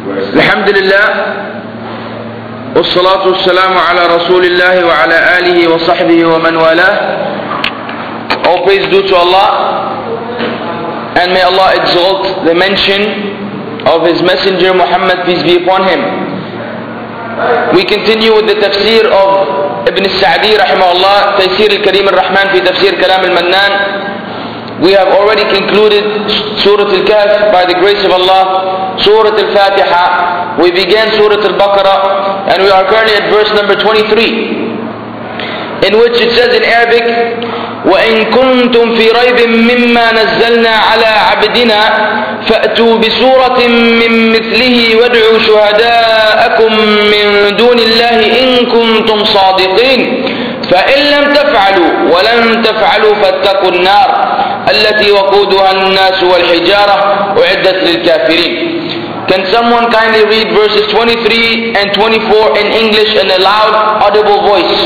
Alhamdulillah, wassalatu wassalamu ala rasulillah wa ala alihi wa sahbihi wa man wala. All praise due to Allah, and may Allah exalt the mention of His Messenger Muhammad, peace be upon him. We continue with the tafsir of Ibn Sa'di rahimahullah, Taysir al-Karim al-Rahman fi tafsir Kalam al-Mannan. We have already concluded Surah Al-Kahf by the grace of Allah, Surah Al-Fatiha. We began Surah Al-Baqarah, and we are currently at verse number 23, in which it says in Arabic, وَإِن كُنتُمْ فِي رَيْبٍ مِّمَّا نَزَّلْنَا عَلَى عَبْدِنَا فَأْتُوا بِسُورَةٍ مِّن مِّثْلِهِ وَادْعُوا شُهَدَاءَكُم مِّن دُونِ اللَّهِ إِن كُنتُمْ صَادِقِينَ فَإِن لَّمْ تَفْعَلُوا وَلَن تَفْعَلُوا فَاتَّقُوا النَّارَ التي وقودها الناس والحجارة أعدت للكافرين. Can someone kindly read verses 23 and 24 in English in a loud, audible voice?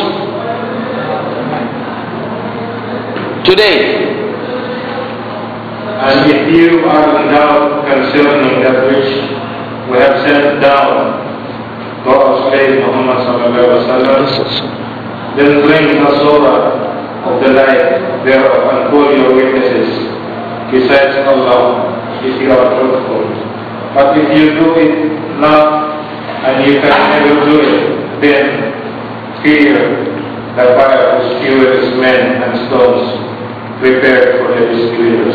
Today. And if you are in doubt concerning that which we have sent down to our slave Muhammad sallallahu alaihi wasallam, then bring a surah of the light thereof and call your witnesses besides Allah if you are truthful. But if you do it not and you can never do it, then fear the fire whose fuel is men and stones prepared for the disbelievers.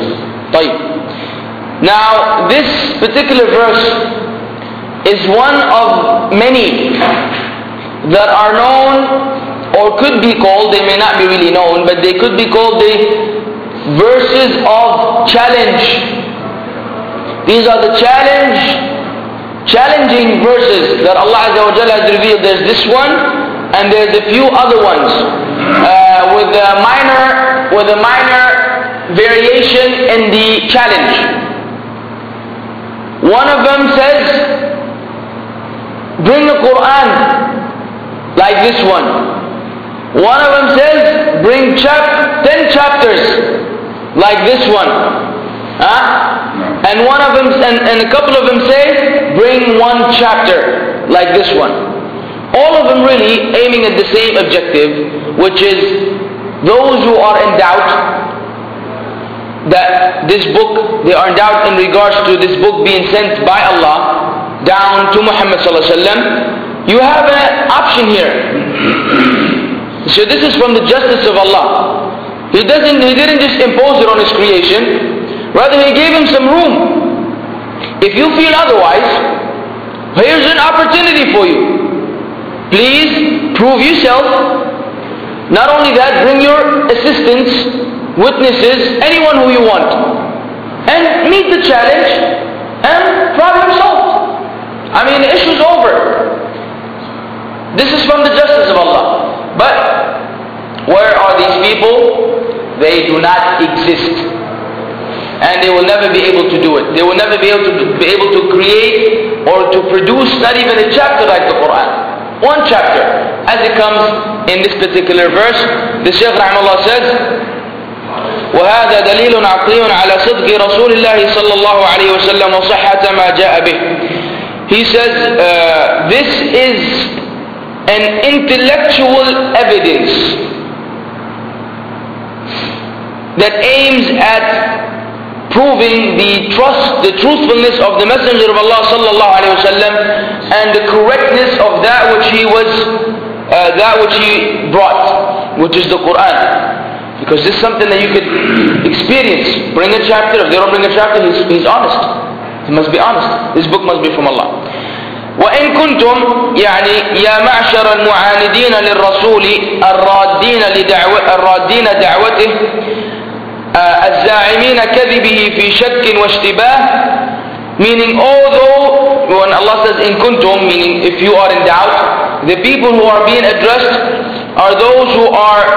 Now this particular verse is one of many that are known, or could be called, they may not be really known, but they could be called the verses of challenge. These are the challenging verses that Allah Azza wa Jalla has revealed. There's this one, and there's a few other ones with a minor variation in the challenge. One of them says, bring the Quran like this one. One of them says, bring 10 chapters like this one. And one of them, and a couple of them say, bring 1 chapter like this one. All of them really aiming at the same objective, which is those who are in doubt that this book, they are in doubt in regards to this book being sent by Allah down to Muhammad sallallahu alaihi wasallam. You have an option here. So this is from the justice of Allah. He didn't just impose it on His creation. Rather, He gave him some room. If you feel otherwise, here's an opportunity for you. Please prove yourself. Not only that, bring your assistants, witnesses, anyone who you want, and meet the challenge, and problem solved. I mean, the issue's over. This is from the justice of Allah. But where are these people? They do not exist, and they will never be able to do it. They will never be able to create or to produce not even a chapter like the Quran. 1 chapter, as it comes in this particular verse. The Shaykh rahimahullah says, وهذا دليل عقلي على صدق رسول الله صلى الله عليه وسلم وصحة ما جاء به. He says, this is an intellectual evidence that aims at proving the truthfulness of the Messenger of Allah sallallahu alaihi wasallam and the correctness of that which he brought, which is the Quran. Because this is something that you could experience. Bring a chapter. If they don't bring a chapter, he's honest. He must be honest. This book must be from Allah. وإن كنتم يعني يا معشر المعاندين للرسول الرادين دعوته الزاعمين كذبه في شك واشتباه, meaning although when Allah says in kuntum, meaning if you are in doubt, the people who are being addressed are those who are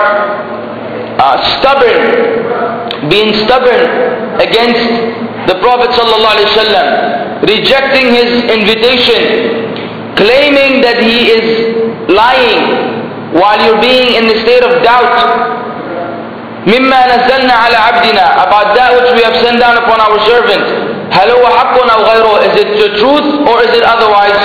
being stubborn against the Prophet ﷺ, rejecting his invitation, claiming that he is lying while you're being in the state of doubt. مما نزلنا على عبدنا, about that which we have sent down upon our servant. هل هو حق أو غيره? Is it the truth or is it otherwise.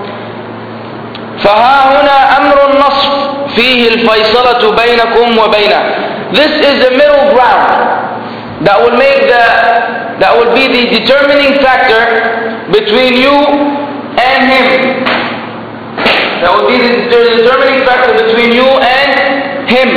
فَهَا هُنَا أَمْرُ النَّصْفِ فِيهِ الْفَيْصَلَةُ بَيْنَكُمْ وَبَيْنَهُ. This is the middle ground that will be the determining factor between you and him. That will be the determining factor between you and him.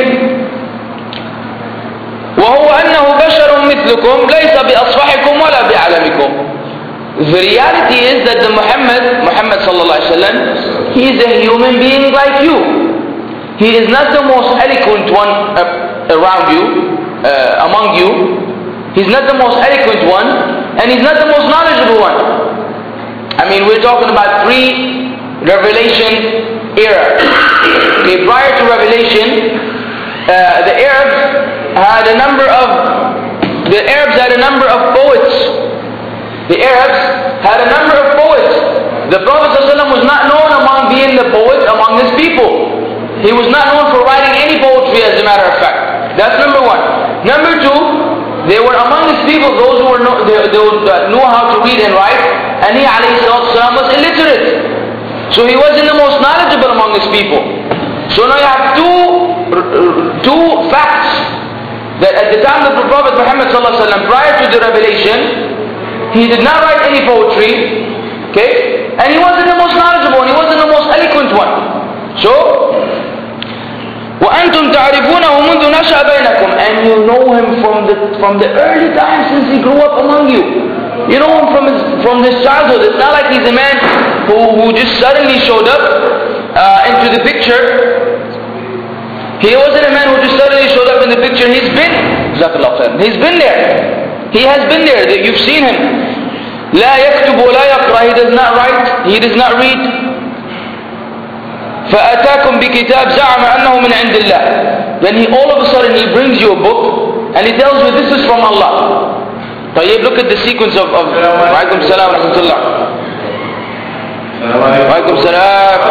وَهُوَ أَنَّهُ بَشَرٌ مِثْلُكُمْ لَيْسَ بِأَصْفَحِكُمْ وَلَا بِأَعْلَمِكُمْ. The reality is that the Muhammad sallallahu alaihi wasallam, he is a human being like you. He is not the most eloquent one around you, among you. He's not the most eloquent one, and he's not the most knowledgeable one. I mean, we're talking about pre-revelation era. Okay, prior to revelation, the Arabs had a number of poets. The Arabs had a number of poets. The Prophet ﷺ was not known among being the poet among his people. He was not known for writing any poetry, as a matter of fact. That's number one. Number two, they were among his people those who were knew how to read and write, and he ﷺ was illiterate. So he wasn't the most knowledgeable among his people. So now you have two facts, that at the time of the Prophet Muhammad ﷺ, prior to the revelation, he did not write any poetry, okay? And he wasn't the most knowledgeable, and he wasn't the most eloquent one. So, وَأَنْتُمْ تَعْرِفُونَهُ مُنْذُ نَشَأَ بَيْنَكُمْ. And you know him from the early times since he grew up among you. You know him from his childhood. It's not like he's a man who just suddenly showed up into the picture. He wasn't a man who just suddenly showed up in the picture. He's been there. He has been there. You've seen him. لا يكتب ولا يقرأ. He does not write. He does not read. فأتاكم بكتاب زعم أنه من عند الله. Then he all of a sudden he brings you a book and he tells you this is from Allah. طيب, look at the sequence of وعليكم السلام ورحمة الله. وعليكم السلام.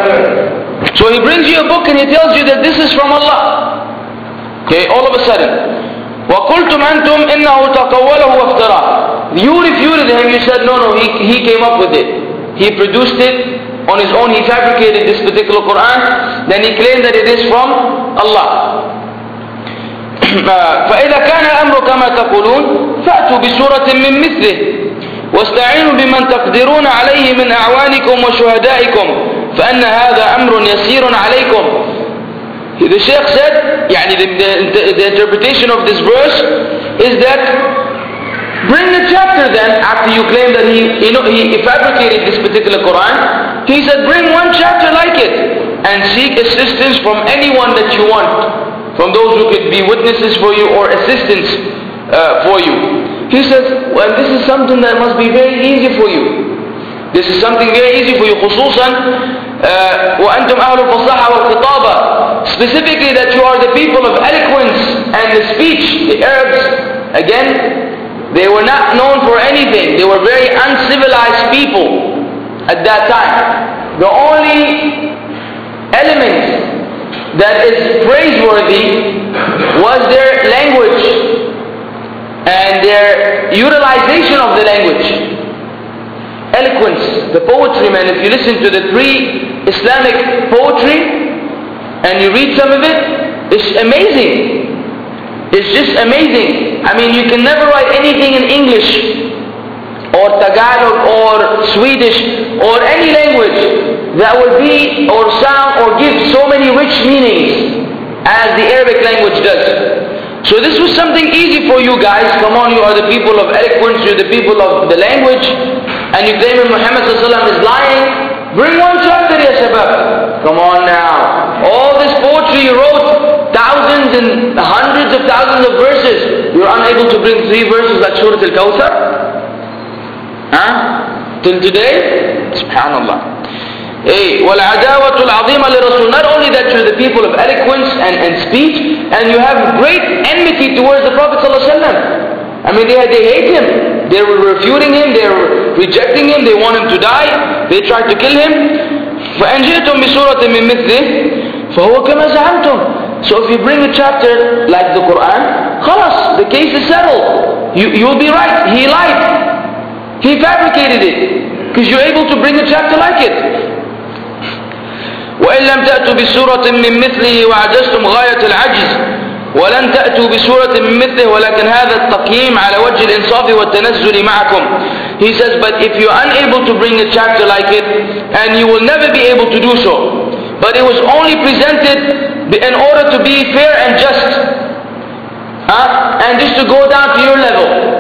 So he brings you a book and he tells you that this is from Allah. Okay, all of a sudden. وَقُلْتُمْ أَنْتُمْ إِنَّهُ تَقَوَّلَهُ وَافْتَرَى. You refuted him, you said no, he came up with it. He produced it on his own, he fabricated this particular Quran, then he claimed that it is from Allah. فَإِذَا كَانَ الْأَمْرُ كَمَا تَقُولُونَ فَأْتُوا بِسُورَةٍ مِّن مِّثْلِهِ وَاسْتَعِينُوا بِمَنْ تَقْدِرُونَ عَلَيْهِ مِنْ أَعْوَانِكُمْ وَشُهَدَائِكُمْ فَأَنَّ هَذَا أَمْرٌ يَسِيرٌ عَلَيْكُمْ. The Shaykh said, the interpretation of this verse is that bring the chapter then, after you claim that he fabricated this particular Quran. He said, bring one chapter like it and seek assistance from anyone that you want, from those who could be witnesses for you or assistance for you. He says, well, this is something that must be very easy for you. This is something very easy for you, خصوصا وأنتم أهل الفصاحة والخطابة. Specifically that you are the people of eloquence and the speech. The Arabs, again, they were not known for anything. They were very uncivilized people at that time. The only element that is praiseworthy was their language and their utilization of the language. Eloquence, the poetry, man. If you listen to the pre-Islamic poetry and you read some of it, it's amazing. It's just amazing. I mean, you can never write anything in English or Tagalog or Swedish or any language that will be or sound or give so many rich meanings as the Arabic language does. So this was something easy for you guys. Come on, you are the people of eloquence, you're the people of the language, and you claim that Muhammad is lying. Bring one chapter, ya shabab. Come on now. All this poetry you wrote, thousands and hundreds of thousands of verses. You're unable to bring 3 verses like Surah Al-Kawthar? Till today? Subhanallah. وَالْعَدَاوَةُ الْعَظِيمَةُ لِرَسُولِ. Not only that you're the people of eloquence and speech, and you have great enmity towards the Prophet ﷺ. I mean, they hate him. They were refuting him, they were rejecting him, they want him to die, they tried to kill him. فَإِنْ جِئْتُمْ بِسُورَةٍ مِّن مِّثْلِهِ فَهُوَ كَمَا زَعَمْتُمْ. So if you bring a chapter like the Quran, خلاص, the case is settled. You'll be right. He lied. He fabricated it. Because you're able to bring a chapter like it. وإن لم تأتوا بسورة من مثله وعجزتم غاية العجز ولن تأتوا بسورة من مثله ولكن هذا التقييم على وجه الإنصاف والتنزل معكم. He says, but if you're unable to bring a chapter like it, and you will never be able to do so, but it was only presented in order to be fair and just, and just to go down to your level.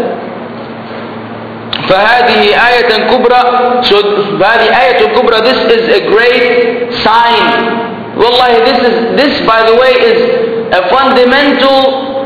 فهذه آية كبرى. So فهذه آية كبرى. This is a great sign. Wallahi, this by the way is a fundamental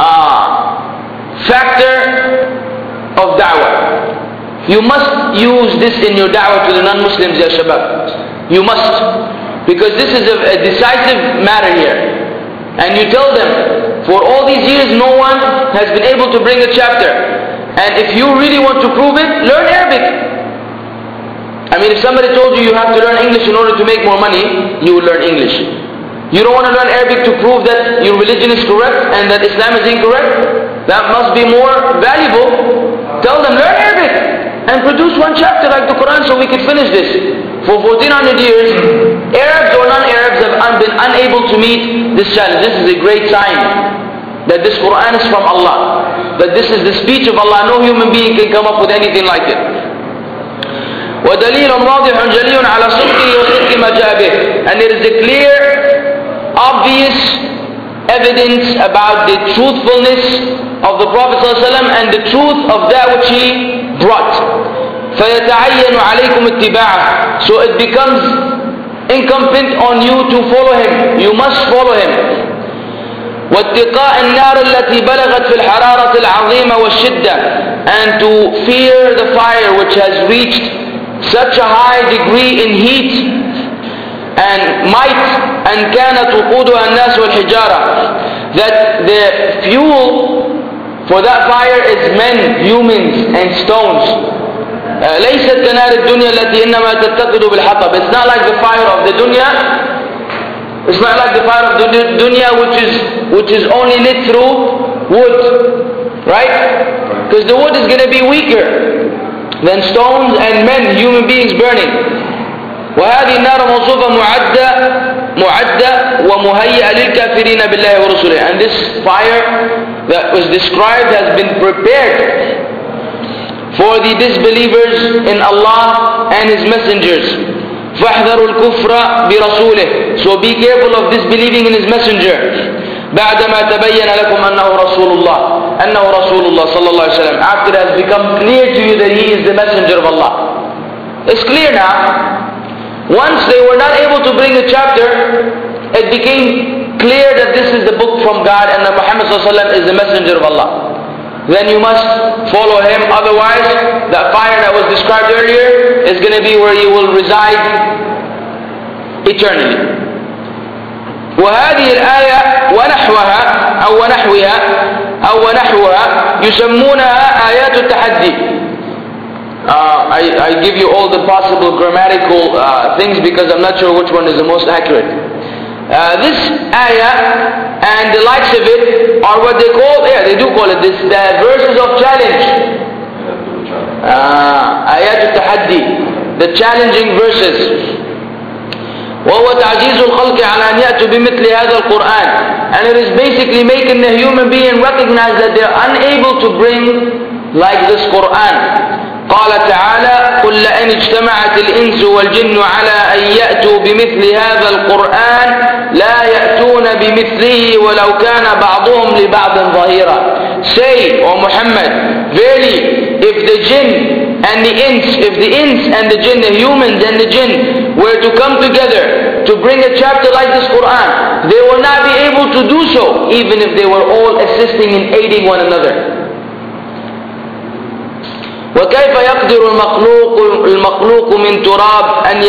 factor of da'wah. You must use this in your da'wah to the non-Muslims, ya shabab. You must, because this is a decisive matter here. And you tell them, for all these years no one has been able to bring a chapter. And if you really want to prove it, learn Arabic. I mean, if somebody told you have to learn English in order to make more money, you will learn English. You don't want to learn Arabic to prove that your religion is correct and that Islam is incorrect? That must be more valuable. Tell them, learn Arabic and produce one chapter like the Quran so we can finish this. For 1400 years, Arabs or non-Arabs have been unable to meet this challenge. This is a great sign that this Quran is from Allah, that this is the speech of Allah. No human being can come up with anything like it. وَدَلِيلٌ وَاضِحٌ جَلِيٌّ عَلَى صِدْقِهِ وَصِدْقِ مَا جَاءَ بِهِ. And it is a clear, obvious evidence about the truthfulness of the Prophet ﷺ and the truth of that which he brought. فَيَتَعَيَّنُ عَلَيْكُمْ اتِّبَاعَهُ. So it becomes incumbent on you to follow him. You must follow him. واتقاء النار التي بلغت في الحرارة العظيمة والشدة, and to fear the fire which has reached such a high degree in heat and might, and كانت وقودها الناس والحجارة, that the fuel for that fire is men, humans and stones. ليست كنار الدنيا التي إنما تتقد بالحطب. It's not like the fire of the dunya. It's not like the fire of the dunya which is only lit through wood, right? Because the wood is going to be weaker than stones and men, human beings burning. وهذه النار موصوفة معدة ومهيئة للكافرين بالله ورسوله. And this fire that was described has been prepared for the disbelievers in Allah and His messengers. فاحذروا الكفر برسوله. So be careful of disbelieving in his messenger. بعدما تبين لكم أنه رسول الله صلى الله عليه وسلم. After it has become clear to you that he is the messenger of Allah. It's clear now. Once they were not able to bring a chapter, it became clear that this is the book from God and that Muhammad صلى الله عليه وسلم is the messenger of Allah. Then you must follow him. Otherwise, that fire that was described earlier is going to be where you will reside eternally. وهذه الآية ونحوها يسمونها آيات التحدي. I give you all the possible grammatical things because I'm not sure which one is the most accurate. This ayah and the likes of it are what they call, they do call it this, the verses of challenge. Ayat al-Tahaddi, the challenging verses. وهو تعجيز الخلق على أن يأتوا بمثل هذا القرآن. And it is basically making the human being recognize that they are unable to bring like this Quran. قال تعالى قل لئن اجتمعت الإنس والجن على أن يأتوا بمثل هذا القرآن لا يأتون بمثله ولو كان بعضهم لبعض ظهيرا. Say, O Muhammad, verily, if the jinn and the ins and the jinn, the humans and the jinn were to come together to bring a chapter like this Quran, they will not be able to do so even if they were all assisting and aiding one another. وكيف يقدر المخلوق من تراب أن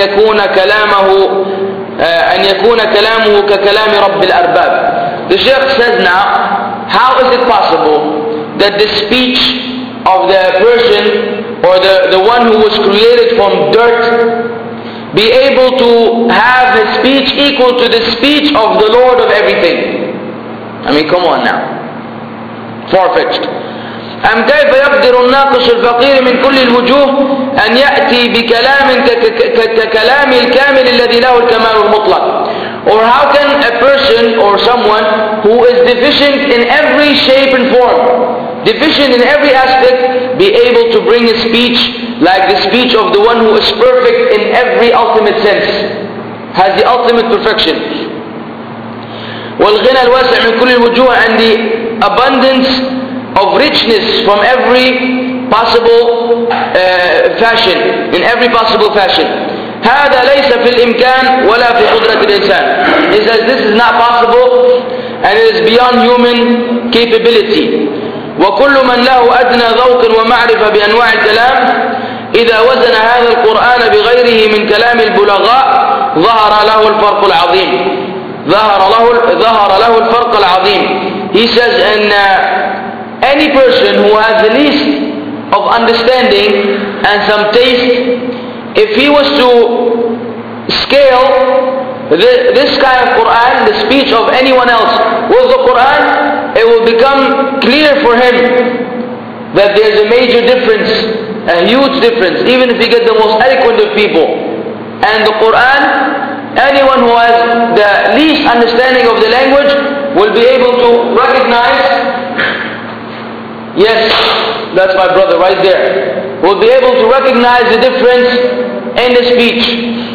يكون كلامه ككلام رب الأرباب. The Shaykh says now, how is it possible that the speech of the person or the one who was created from dirt be able to have his speech equal to the speech of the Lord of everything? I mean, come on now. Far-fetched. أم كيف يقدر الناقص الفقير من كل الوجوه أن يأتي بكلام ككلام الكامل الذي له الكمال المطلق? Or how can a person or someone who is deficient in every shape and form, deficient in every aspect, be able to bring a speech like the speech of the one who is perfect in every ultimate sense, has the ultimate perfection? والغنى الواسع من كل الوجوه, and the abundance of richness from every possible fashion, in every possible fashion. هذا ليس في الإمكان ولا في قدرة الإنسان. He says this is not possible and it is beyond human capability. وكل من له أدنى ذوق ومعرفة بأنواع الكلام إذا وزن هذا القرآن بغيره من كلام البلغاء ظهر له الفرق العظيم. ظهر له الفرق العظيم. He says, and any person who has the least of understanding and some taste, if he was to scale this kind of Quran, the speech of anyone else with the Quran, it will become clear for him that there's a major difference, a huge difference, even if you get the most eloquent of people. And the Quran, anyone who has the least understanding of the language will be able to recognize, yes, that's my brother right there, will be able to recognize the difference in the speech.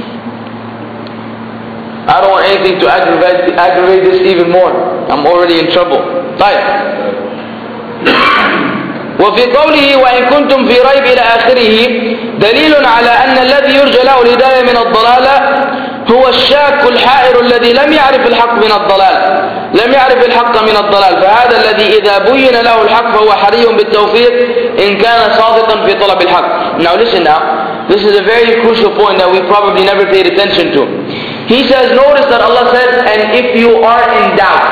I don't want anything to aggravate this even more. I'm already in trouble. طيب. وفي قوله وإن كنتم في ريب إلى آخره دليل على أن الذي يرجى له الهداية من الضلالة هو الشاك الحائر الذي لم يعرف الحق من الضلال، لم يعرف الحق من الضلال، فهذا الذي إذا بين له الحق فهو حري بالتوفيق إن كان صادقا في طلب الحق. Now listen now, this is a very crucial point that we probably never paid attention to. He says, notice that Allah says, and if you are in doubt,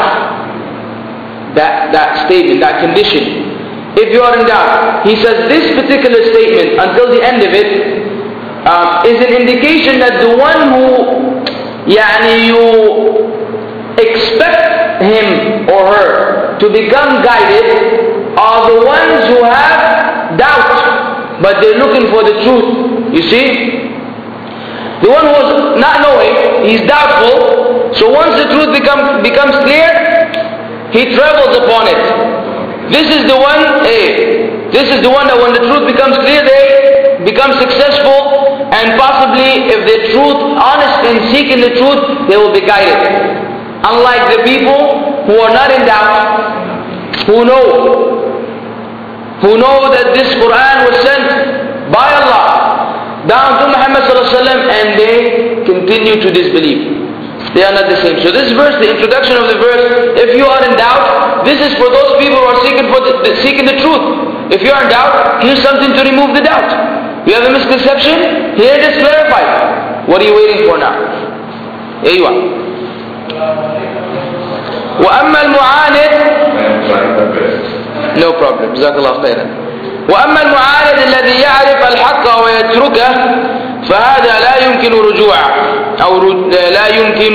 that statement, that condition, if you are in doubt, he says this particular statement until the end of it is an indication that the one who you expect him or her to become guided are the ones who have doubt, but they're looking for the truth. You see? The one who is not knowing, he's doubtful, so once the truth becomes clear, he travels upon it. This is the one that when the truth becomes clear, they become successful, and possibly if they're honest in seeking the truth, they will be guided. Unlike the people who are not in doubt, who know that this Quran was sent by Allah down to Muhammad sallallahu alaihi wasallam, and they continue to disbelieve. They are not the same. So this verse, the introduction of the verse, if you are in doubt, this is for those people who are seeking the truth. If you are in doubt, here's something to remove the doubt. You have a misconception, here it is clarified. What are you waiting for now? أيوة. وأما المعاند, no problem, جزاك الله خيرا. وأما المعاند الذي يعرف الحق ويتركه فهذا لا يمكن رجوعه لا يمكن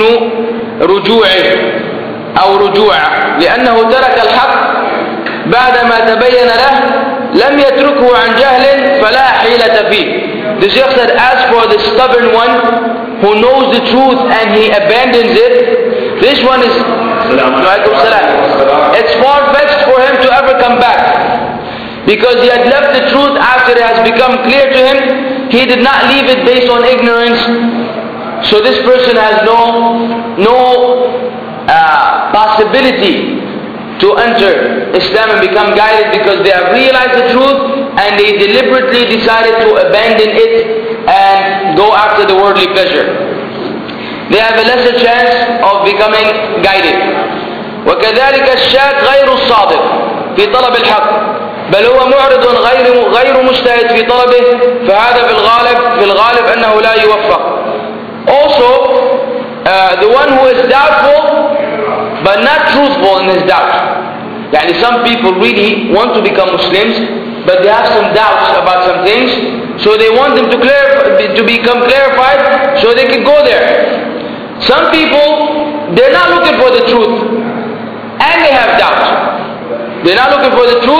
رجوعه لأنه ترك الحق بعدما تبين له لم يتركه عن جهل فلا حيلة فيه. The Shaykh said, as for the stubborn one who knows the truth and he abandons it, this one is, it's far-fetched for him to ever come back, because he had left the truth after it has become clear to him. He did not leave it based on ignorance. So this person has no possibility to enter Islam and become guided, because they have realized the truth and they deliberately decided to abandon it and go after the worldly pleasure. They have a lesser chance of becoming guided. وكذلك الشاك غير الصادق في طلب الحق بل هو معرض غير مجتهد في طلبه فهذا في الغالب أنه لا يوفق. Also, the one who is doubtful but not truthful in his doubt. Some people really want to become Muslims, but they have some doubts about some things, so they want them to become clarified so they can go there. Some people, they're not looking for the truth and they have doubts. They're not looking for the truth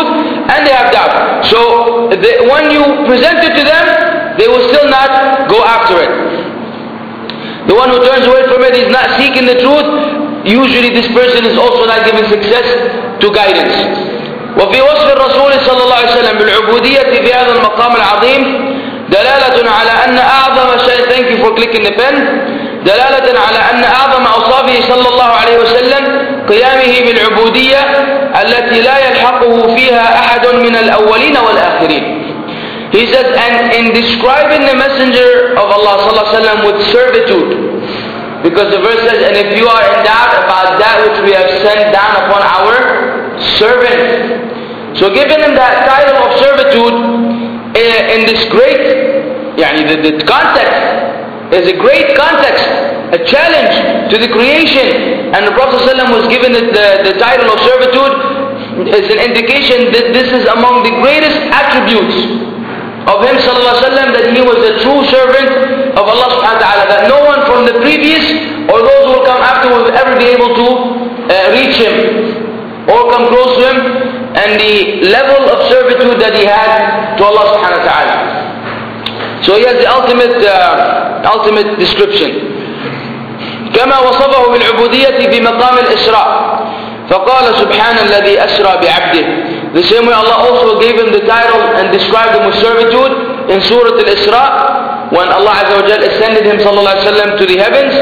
and they have doubt. So when you present it to them, they will still not go after it. The one who turns away from it is not seeking the truth. Usually this person is also not given success to guidance. وفي وصف الرسول صلى الله عليه وسلم بالعبودية في هذا المقام العظيم دلالة على أن أعظم شيء thank you for clicking the pen دلالة على أن أعظم أوصافه صلى الله عليه وسلم قيامه بالعبودية التي لا يلحقه فيها أحد من الأولين والآخرين. He says, and in describing the messenger of Allah صلى الله عليه وسلم with servitude, because the verse says, and if you are in doubt about that which we have sent down upon our servant. So giving him that title of servitude in this great, the context is a great context, a challenge to the creation, and the Prophet ﷺ was given the title of servitude is an indication that this is among the greatest attributes of him sallallahu alaihi wasallam, that he was a true servant of Allah subhanahu wa ta'ala, that no one from the previous or those who will come after will ever be able to reach him or come close to him, and the level of servitude that he had to Allah subhanahu wa ta'ala. So he has the ultimate description. كما وصفه بالعبودية في مقام الإسراء فقال سبحان الذي أسرى بعبده. The same way Allah also gave him the title and described him with servitude in Surah Al-Isra, when Allah Azza wa Jal ascended him sallallahu alaihi wasallam to the heavens.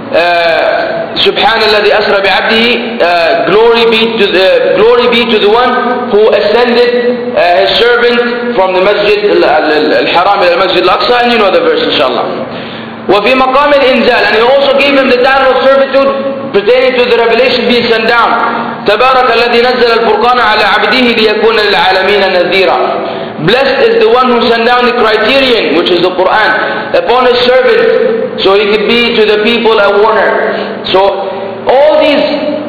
سبحان الذي أسرى بعبده, glory be to the one who ascended his servant from the Masjid Al-Haram ila Masjid Al-Aqsa, and you know the verse inshallah. وفي مقام الإنزال, and he also gave him the title of servitude pertaining to the revelation being sent down. تبارك الذي نزل الفرقان على عبده ليكون للعالمين نذيرا. Blessed is the one who sent down the criterion, which is the Quran, upon his servant, so he could be to the people a warner. So all these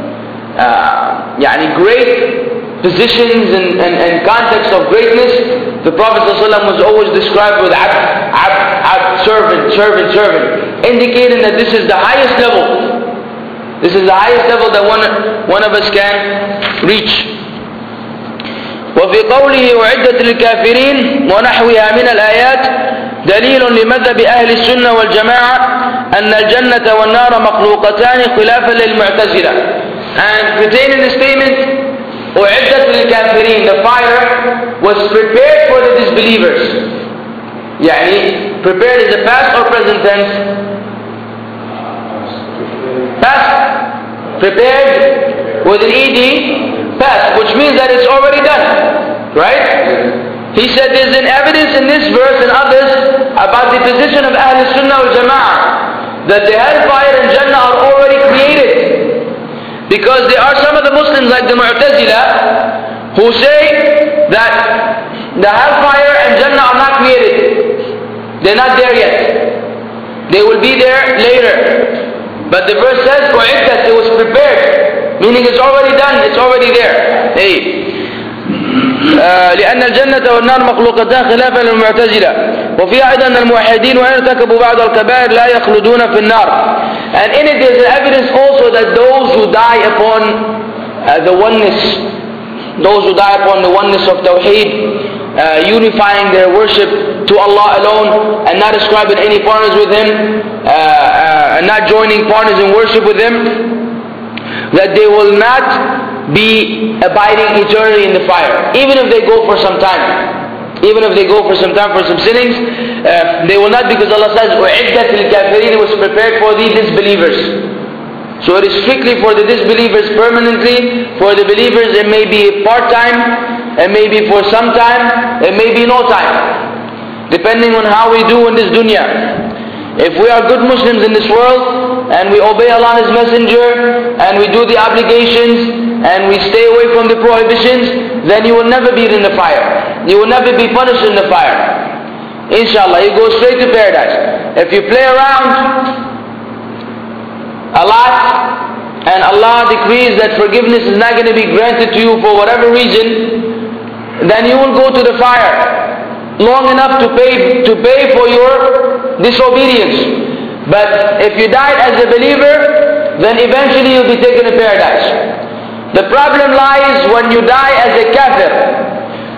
great positions and context of greatness, the Prophet ﷺ was always described with abd, servant, indicating that this is the highest level. This is the highest level that one of us can reach. وفي قوله أعدت للكافرين ونحوها من الآيات دليل لمذهب أهل السنة والجماعة أن الجنة والنار مخلوقتان خلافا للمعتزلة. And pertaining the statement أعدت للكافرين, the fire was prepared for the disbelievers. Prepared is the past or present tense? Past. Prepared with an ed, past, which means that it's already done, right? He said there's an evidence in this verse and others about the position of Ahl Sunnah wal Jama'ah, that the hellfire and Jannah are already created. Because there are some of the Muslims like the Mu'tazila who say that the hellfire and Jannah are not created. They're not there yet. They will be there later. But the verse says, that it was prepared, meaning it's already done, it's already there. لأن الجنة والنار مخلوقتان خلافا للمعتزلة وفي أيضا أن الموحدين وإن ارتكبوا بعض الكبائر لا يخلدون في النار. And in it there's evidence also that those who die upon the oneness of Tawheed, unifying their worship to Allah alone and not ascribing any partners with Him, and not joining partners in worship with Him, that they will not be abiding eternally in the fire, even if they go for some time. Even if they go for some time for some sinnings, they will not, because Allah says, وَعِدَّةِ الْكَافِرِينَ, it was prepared for the disbelievers. So it is strictly for the disbelievers permanently. For the believers it may be part-time, it may be for some time, it may be no time, depending on how we do in this dunya. If we are good Muslims in this world, and we obey Allah and His Messenger, and we do the obligations, and we stay away from the prohibitions, then you will never be in the fire. You will never be punished in the fire. Inshallah, you go straight to paradise. If you play around a lot, and Allah decrees that forgiveness is not going to be granted to you for whatever reason, then you will go to the fire long enough to pay for your disobedience. But if you died as a believer, then eventually you'll be taken to paradise. The problem lies when you die as a kafir,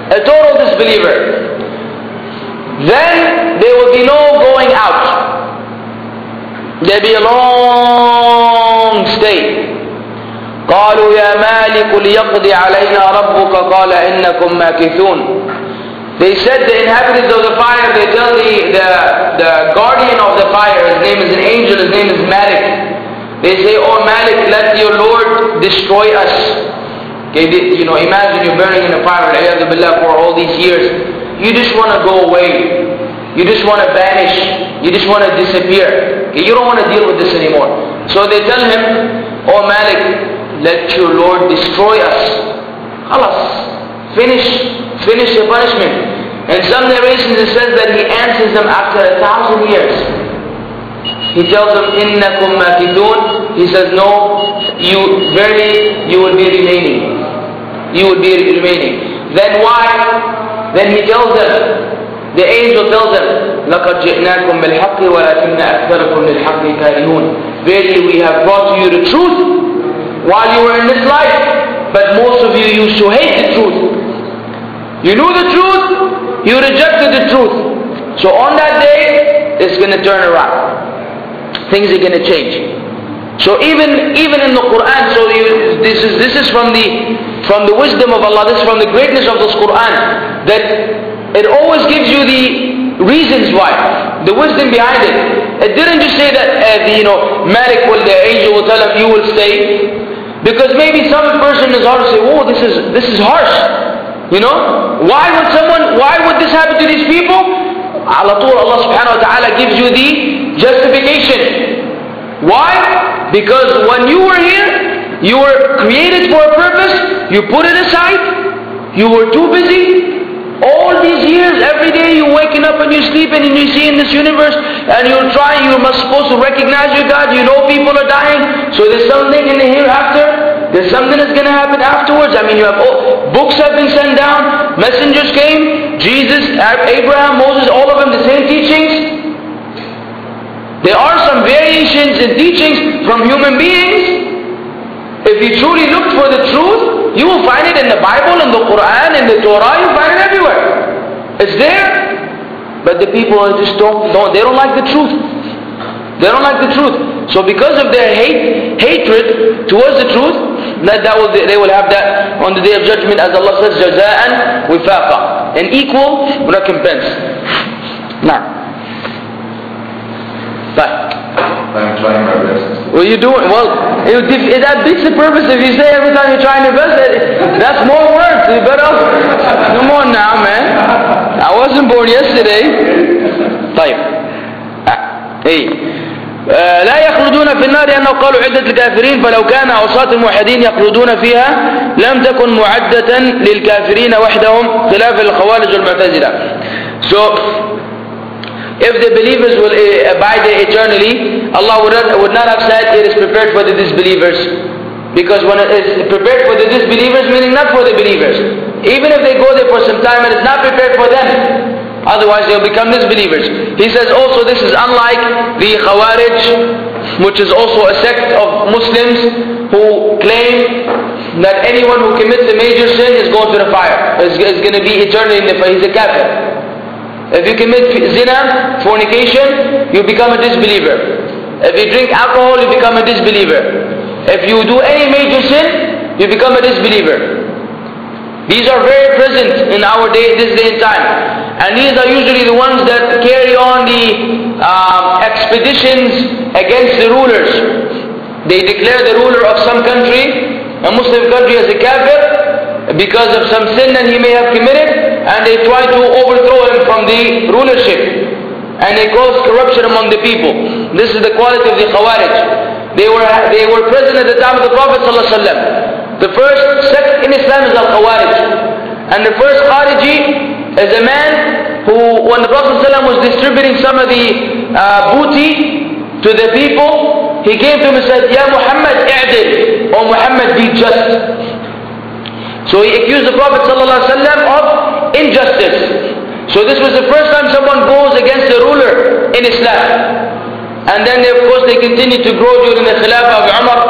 a total disbeliever. Then there will be no going out. There will be a long stay. قالوا يا مالك ليقضي علينا ربك قال إنكم ماكثون. They said, the inhabitants of the fire, they tell the guardian of the fire, his name is an angel, his name is Malik. They say, oh Malik, let your Lord destroy us. Okay, imagine you're burning in a fire for all these years. You just want to go away. You just want to vanish. You just want to disappear. Okay, you don't want to deal with this anymore. So they tell him, oh Malik, let your Lord destroy us. Khalas. Finish the punishment. In some narrations it says that he answers them after 1,000 years. He tells them, إِنَّكُمْ مَاكِثُونَ. He says, no, you will be remaining. You will be remaining. Then why? Then he tells them, the angel tells them, لَقَدْ جِئْنَاكُمْ بِالْحَقِّ وَلَكِنَّ أَكْثَرَكُمْ لِلْحَقِّ كَارِهُونَ. Verily we have brought to you the truth while you were in this life, but most of you used to hate the truth. You knew the truth, you rejected the truth. So on that day, it's going to turn around. Things are going to change. So even in the Quran, this is from the wisdom of Allah, this is from the greatness of this Quran, that it always gives you the reasons why, the wisdom behind it. It didn't just say that, Malik the angel will tell him, you will stay. Because maybe some person is hard to say, oh, this is harsh. Why would this happen to these people? Allah subhanahu wa ta'ala gives you the justification. Why? Because when you were here, you were created for a purpose, you put it aside, you were too busy. All these years, every day you're waking up and you're sleeping and you see in this universe and you're supposed to recognize your God, people are dying, so there's something in the hereafter, there's something that's going to happen afterwards. You have books have been sent down, messengers came, Jesus, Abraham, Moses, all of them, the same teachings. There are some variations in teachings from human beings. If you truly look for the truth, you will find it in the Bible, in the Quran, in the Torah, you find it everywhere. It's there. But the people just they don't like the truth. They don't like the truth. So because of their hatred towards the truth, they will have that on the day of judgment, as Allah says, jaza'an wifaqa, an equal recompense. Now, I'm trying my best. Well, you're doing well. That beats the purpose if you say every time you're trying your best. That's more work. You better come on now, man. I wasn't born yesterday. طيب. لا يخلدون في النار لأنه قالوا عدة الكافرين فلو كان عصاة الموحدين يخلدون فيها لم تكن معدة للكافرين وحدهم خلاف الخوارج والمعتزلة. So if the believers will abide there eternally, Allah would not have said it is prepared for the disbelievers. Because when it is prepared for the disbelievers, meaning not for the believers. Even if they go there for some time, it is not prepared for them. Otherwise they will become disbelievers. He says also this is unlike the Khawarij, which is also a sect of Muslims who claim that anyone who commits a major sin is going to the fire. Is going to be eternally in the fire. He's a kafir. If you commit zina, fornication, you become a disbeliever. If you drink alcohol, you become a disbeliever. If you do any major sin, you become a disbeliever. These are very present in our this day and time. And these are usually the ones that carry on the expeditions against the rulers. They declare the ruler of some country, a Muslim country, as a kafir because of some sin that he may have committed, and they try to overthrow him from the rulership. And they cause corruption among the people. This is the quality of the Khawarij. They were present at the time of the Prophet ﷺ. The first sect in Islam is Al-Khawarij. And the first Khariji is a man who, when the Prophet ﷺ was distributing some of the booty to the people, he came to him and said, Ya Muhammad, i'dil, or Muhammad, be just. So he accused the Prophet ﷺ of injustice. So this was the first time someone goes against the ruler in Islam. And then of course they continued to grow during the Khilafah of Umar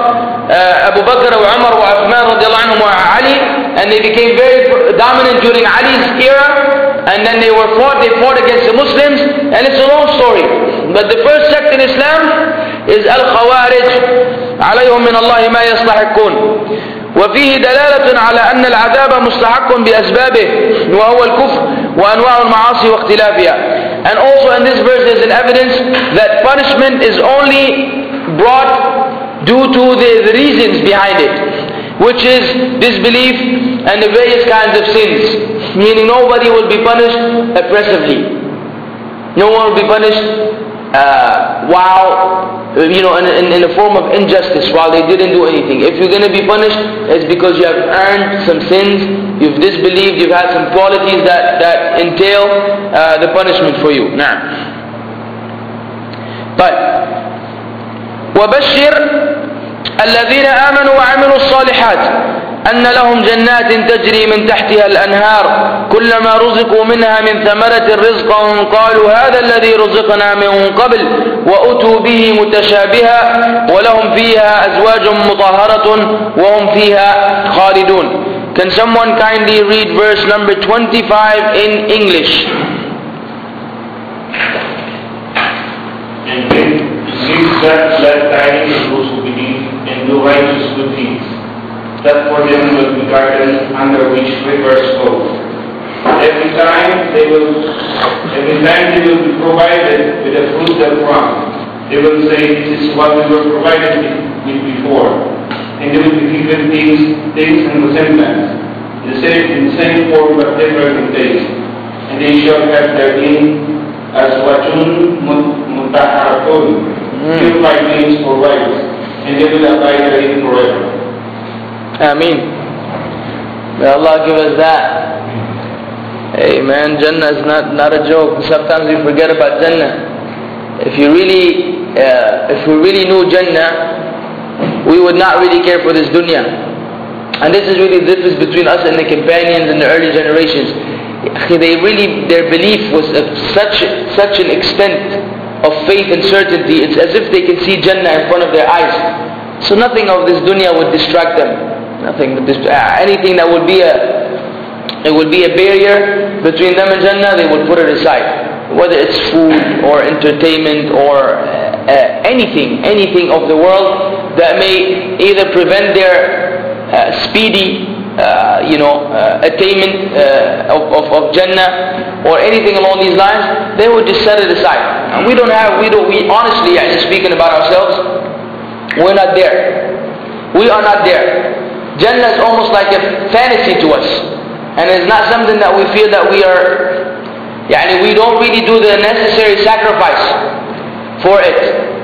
Abu Bakr wa Umar wa Uthman radiallahu anhum wa Ali, and they became very dominant during Ali's era, and then they fought against the Muslims, and it's a long story. But the first sect in Islam is Al-Khawarij, عليهم من الله ما يستحقون. وفيه دلالة على أن العذاب مستحق بأسبابه وهو الكفر وأنواع المعاصي واختلافها. And also in this verse there is an evidence that punishment is only brought due to the reasons behind it, which is disbelief and the various kinds of sins. Meaning nobody will be punished oppressively. No one will be punished while, in the form of injustice, while they didn't do anything. If you're going to be punished, it's because you have earned some sins, you've disbelieved, you've had some qualities that entail the punishment for you. Now, but وبشر الذين آمنوا وعملوا الصالحات أن لهم جنات تجري من تحتها الأنهار كلما رزقوا منها من ثمرة رزقا قالوا هذا الذي رزقنا من قبل وأتوا به متشابها ولهم فيها أزواج مطهرة وهم فيها خالدون. Can someone kindly read verse number 25 in English? And give that glad tidings to those who believe and do righteous good deeds, that for them will be gardens under which rivers flow. Every time they will be provided with the fruit therefrom. They will say, this is what we were provided with before. And they will be given things and resemblance, in the same form but different in taste. And they shall have therein azwajun mutahharatun, purified means for wives, and they will abide therein forever. Ameen. May Allah give us that. Hey man, Jannah is not a joke. Sometimes we forget about Jannah. If we really knew Jannah, we would not really care for this dunya. And this is really the difference between us and the companions and the early generations. Their belief was of such an extent of faith and certainty. It's as if they can see Jannah in front of their eyes. So nothing of this dunya would distract them. Nothing. Anything that would be a barrier between them and Jannah, they would put it aside. Whether it's food or entertainment or anything of the world that may either prevent their speedy attainment of Jannah or anything along these lines, they would just set it aside. And we honestly, speaking about ourselves, we're not there. We are not there. Jannah is almost like a fantasy to us, and it's not something that we feel that we are. We don't really do the necessary sacrifice for it.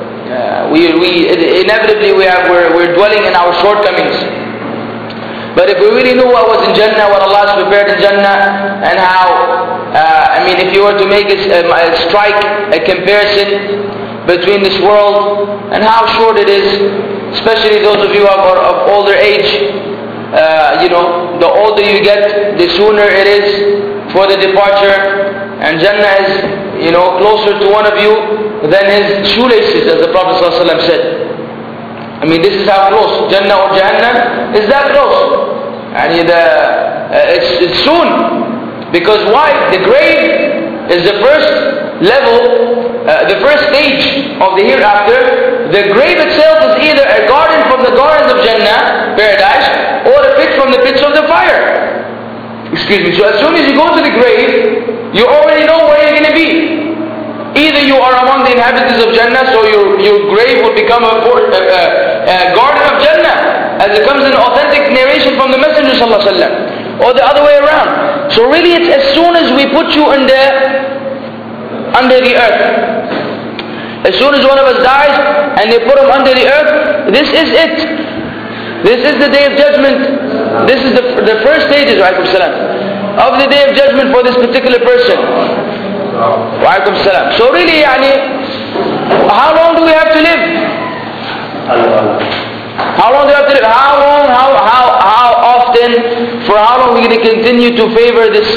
Inevitably we're dwelling in our shortcomings. But if we really knew what was in Jannah, what Allah has prepared in Jannah, and how, if you were to make strike a comparison between this world and how short it is, especially those of you who are of older age, the older you get, the sooner it is for the departure. And Jannah is, closer to one of you than his shoelaces, as the Prophet ﷺ said. This is how close. Jannah or Jahannam is that close. And it's soon. Because why? The grave is the first level, the first stage of the hereafter. The grave itself is either a garden from the gardens of Jannah, paradise, or a pit from the pits of the fire. So as soon as you go to the grave, you already know where you're going to be. Either you are among the inhabitants of Jannah, so your grave will become a garden of Jannah, as it comes in authentic narration from the Messenger ﷺ, or the other way around. So really it's as soon as we put you under the earth. As soon as one of us dies and they put him under the earth, this is it. This is the day of judgment. This is the first stages, of the day of judgment for this particular person. So really, how long do we have to live? How long do we have to live? How often, for how long are we going to continue to favor this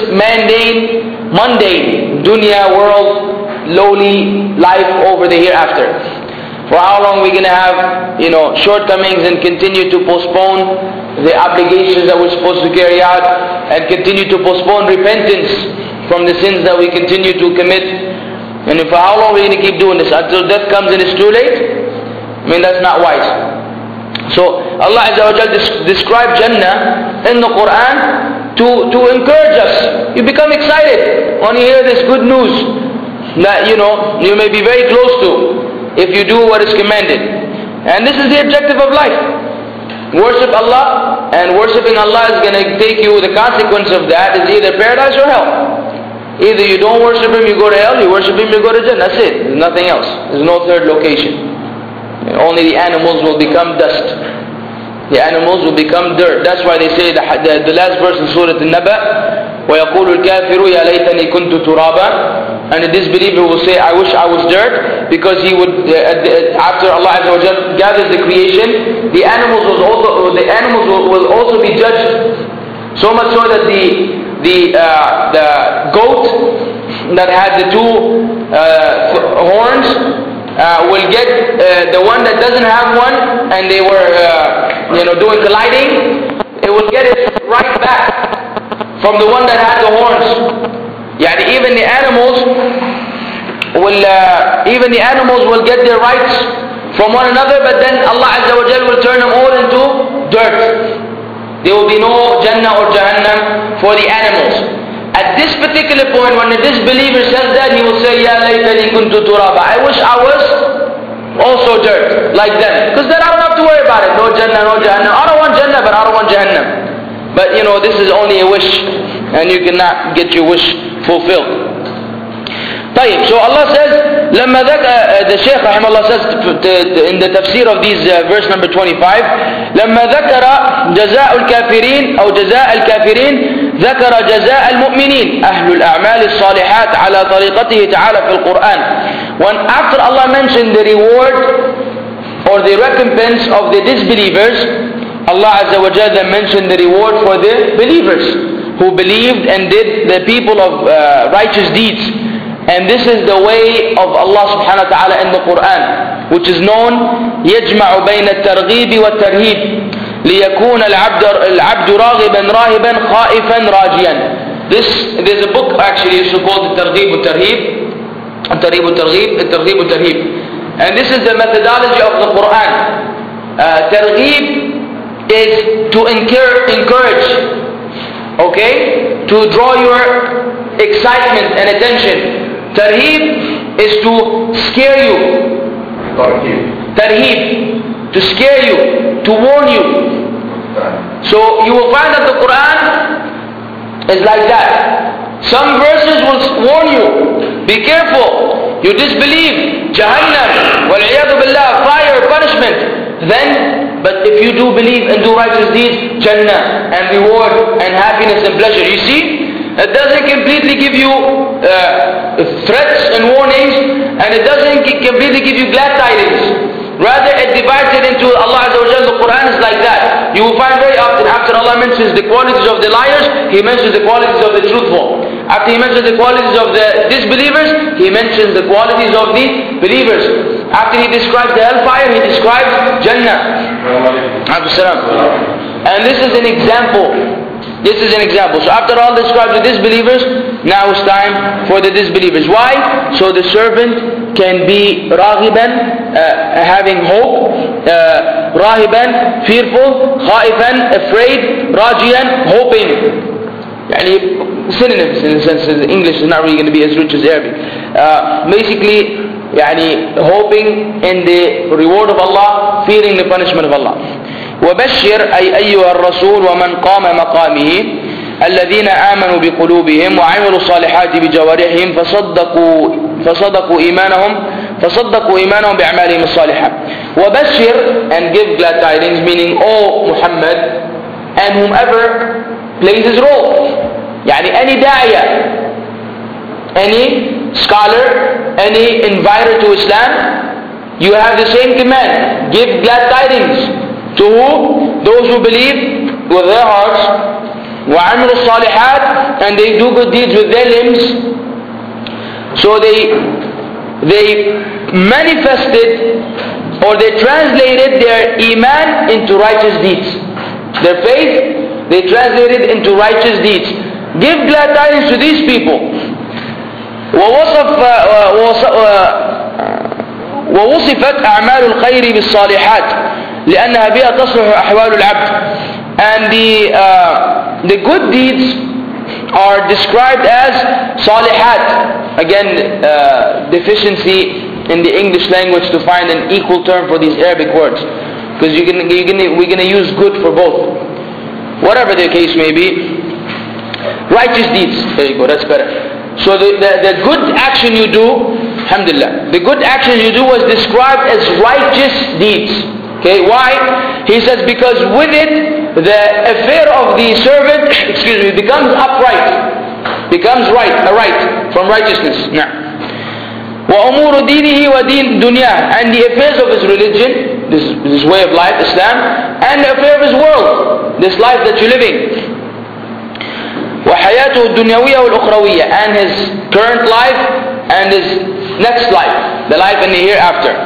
mundane, dunya, world, lowly life over the hereafter? For how long we're going to have, shortcomings and continue to postpone the obligations that we're supposed to carry out, and continue to postpone repentance from the sins that we continue to commit. And for how long we're going to keep doing this? Until death comes and it's too late? That's not wise. So Allah Azza wa Jal described Jannah in the Quran to encourage us. You become excited when you hear this good news that you may be very close to if you do what is commanded. And this is the objective of life. Worship Allah, and worshipping Allah is going to take you, the consequence of that is either paradise or hell. Either you don't worship Him, you go to hell; you worship Him, you go to Jannah. That's it. There's nothing else. There's no third location. Only the animals will become dust. The animals will become dirt. That's why they say the last verse in Surah An-Naba, وَيَقُولُ الْكَافِرُ يَا لَيْتَنِي كُنْتُ تُرَابًا. And the disbeliever will say, I wish I was dirt, because he would, after Allah Azza wa Jal gathers the creation, the animals will also be judged. So much so that the goat that had the two horns will get the one that doesn't have one, and they were doing colliding. It will get it right back from the one that had the horns. Even the animals will get their rights from one another, but then Allah Azza wa Jal will turn them all into dirt. There will be no Jannah or Jahannam for the animals. At this particular point, when the disbeliever says that, he will say, Ya laytani kuntu turaba. I wish I was also dirt, like them. Because then I don't have to worry about it. No Jannah, no Jahannam. I don't want Jannah, but I don't want Jahannam. But this is only a wish, and you cannot get your wish fulfilled. So Allah says, the Shaykh rahimahullah says in the tafsir of these verse number 25, لما ذكر جزاء الكافرين أو جزاء الكافرين ذكر جزاء المؤمنين أهل الأعمال الصالحات على طريقته تعالى في القرآن. When after Allah mentioned the reward or the recompense of the disbelievers, Allah Azza wa Jalla mentioned the reward for the believers who believed and did the people of righteous deeds. And this is the way of Allah subhanahu wa ta'ala in the Quran, which is known يجمع بين الترغيب والترهيب ليكون العبد راغبا راهبا خائفا راجيا. There's a book actually it's called الترغيب والترهيب, الترغيب والترغيب, الترغيب والترهيب. And this is the methodology of the Quran. Targhib is to encourage, okay, to draw your excitement and attention. Tarheeb is to scare you. Tarheeb, to scare you, to warn you. So you will find that the Quran is like that. Some verses will warn you, be careful, you disbelieve, Jahannam, wal-'iyadu billah, fire, punishment. But if you do believe and do righteous deeds, Jannah and reward and happiness and pleasure. You see? It doesn't completely give you threats and warnings, and it doesn't completely give you glad tidings. Rather, it divides it into Allah Azza wa Jalla. The Quran is like that. You will find very often after Allah mentions the qualities of the liars, He mentions the qualities of the truthful. After He mentions the qualities of the disbelievers, He mentions the qualities of the believers. After He describes the hellfire, He describes Jannah. And this is an example. This is an example. So after all described the disbelievers, now it's time for the disbelievers. Why? So the servant can be raghiban, having hope, rahiban, fearful, khaifan, afraid, rajian, hoping. Synonyms in the sense that English is not really going to be as rich as Arabic. Basically, hoping in the reward of Allah, fearing the punishment of Allah. وبشر أي أيها الرسول ومن قام مقامه الذين آمنوا بقلوبهم وعملوا الصالحات بجوارحهم فصدقوا إيمانهم بأعمالهم الصالحة. وبشر, and give glad tidings, meaning O Muhammad and whomever plays his role. Any da'iyah, any scholar, any inviter to Islam, you have the same command. Give glad tidings. To who? Those who believe with their hearts, وَعَمِلُوا الصَّالِحَاتِ, and they do good deeds with their limbs. So they manifested or they translated their iman into righteous deeds. Their faith, they translated into righteous deeds. Give glad tidings to these people. ووصفت أعمال الخير بالصالحات لأنها بها تصلح أحوال العبد. And the good deeds are described as salihat. Again, deficiency in the English language to find an equal term for these Arabic words, because we're going to use good for both, whatever the case may be. Righteous deeds, there you go, that's better. So the good action you do, alhamdulillah, the good action you do was described as righteous deeds. Okay, why? He says because with it the affair of the servant becomes upright, becomes right from righteousness. Now, وَأُمُورُ دِينِهِ وَدِينِ دُنْيَاهِ, and the affairs of his religion, this way of life, Islam, and the affair of his world, this life that you're living. وَحَيَاتُهُ الدُّنْيَوِيَّةُ وَالْأُخْرَوِيَّةُ, and his current life and his next life, the life in the hereafter.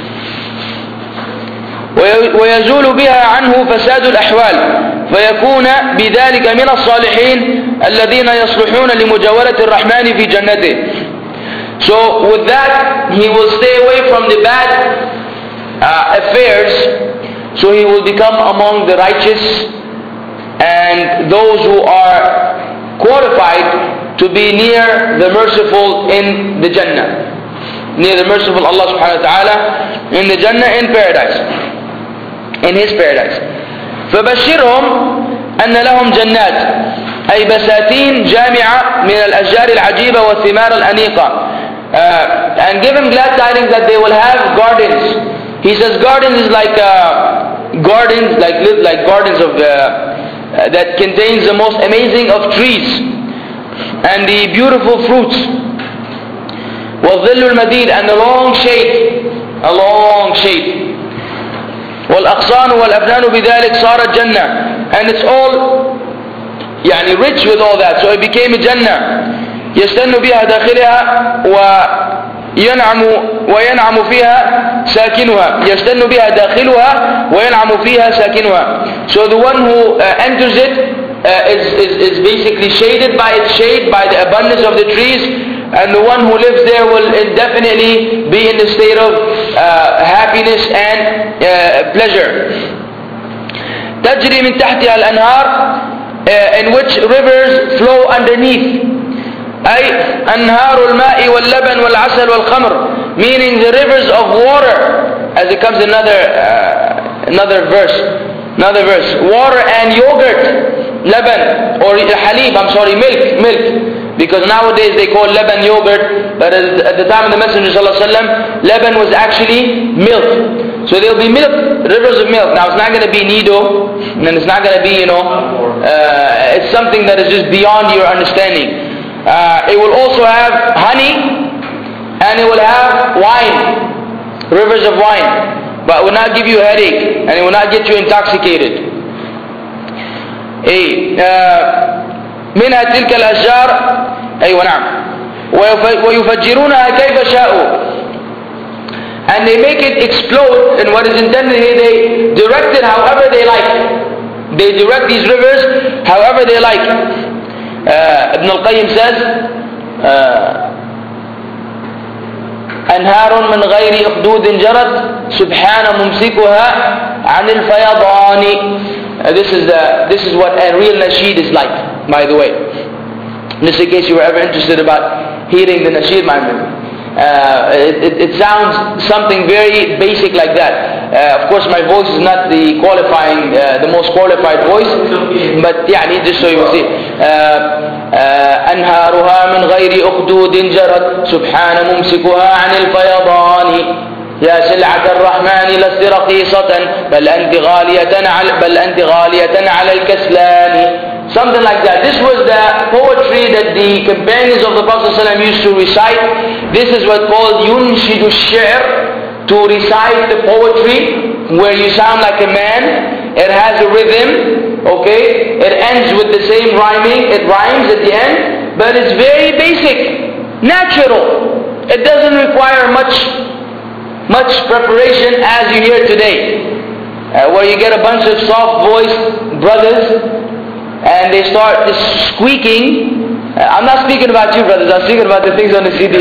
ويزول بها عنه فساد الأحوال فيكون بذلك من الصالحين الذين يصلحون لمجاورة الرحمن في جنته. So with that he will stay away from the bad affairs, so he will become among the righteous and those who are qualified to be near the merciful in the Jannah, near the merciful Allah subhanahu wa ta'ala in the Jannah, in paradise, in his paradise. فبشرهم أن لهم جنات أي بساتين جامعة من الأشجار العجيبة والثمار الأنيقة, and give him glad tidings that they will have gardens. He says gardens is like gardens, like gardens of that contains the most amazing of trees and the beautiful fruits. والظل المديد, and a long shade. والأغصان والأبنان بذلك صارت جنة, and it's all يعني rich with all that, so it became a Jannah. يستن بها داخلها وينعم فيها ساكنها. يستن بها داخلها وينعم فيها ساكنها. So the one who enters it is basically shaded by its shade, by the abundance of the trees, and the one who lives there will indefinitely be in the state of happiness and pleasure. تجري من تحتها الأنهار, in which rivers flow underneath. أي أنهار الماء واللبن والعسل والخمر, meaning the rivers of water, as it comes another verse, water and yogurt, laban, or halib, milk, because nowadays they call laban yogurt, but at the time of the Messenger ﷺ, laban was actually milk. So there will be milk, rivers of milk. Now it's not going to be nido, and it's not going to be, it's something that is just beyond your understanding. It will also have honey, and it will have wine, rivers of wine, but it will not give you a headache, and it will not get you intoxicated. منها تلك الأشجار, أيوة نعم, ويفجرونها كيف شاءوا, and they make it explode, and what is intended here, they direct it however they like. They direct these rivers however they like. Ibn al-Qayyim says, أنهار من غير أخدود جرت سبحان ممسكها عن الفيضان. This is what a real nasheed is like, by the way. Just in case you were ever interested about hearing the nasheed, it sounds something very basic like that. Of course my voice is not the most qualified voice, but just so you will see. أنهارها من غير أخدود جرت سبحان ممسكها عن الفيضان يا سلعة الرحمن لست رخيصة بل أنت غالية على الكسلان. Something like that. This was the poetry that the companions of the Prophet ﷺ used to recite. This is what's called yunshidu shi'r, to recite the poetry where you sound like a man. It has a rhythm, okay? It ends with the same rhyming. It rhymes at the end, but it's very basic, natural. It doesn't require much preparation as you hear today. Where you get a bunch of soft-voiced brothers and they start just squeaking. I'm not speaking about you brothers, I'm speaking about the things on the CD.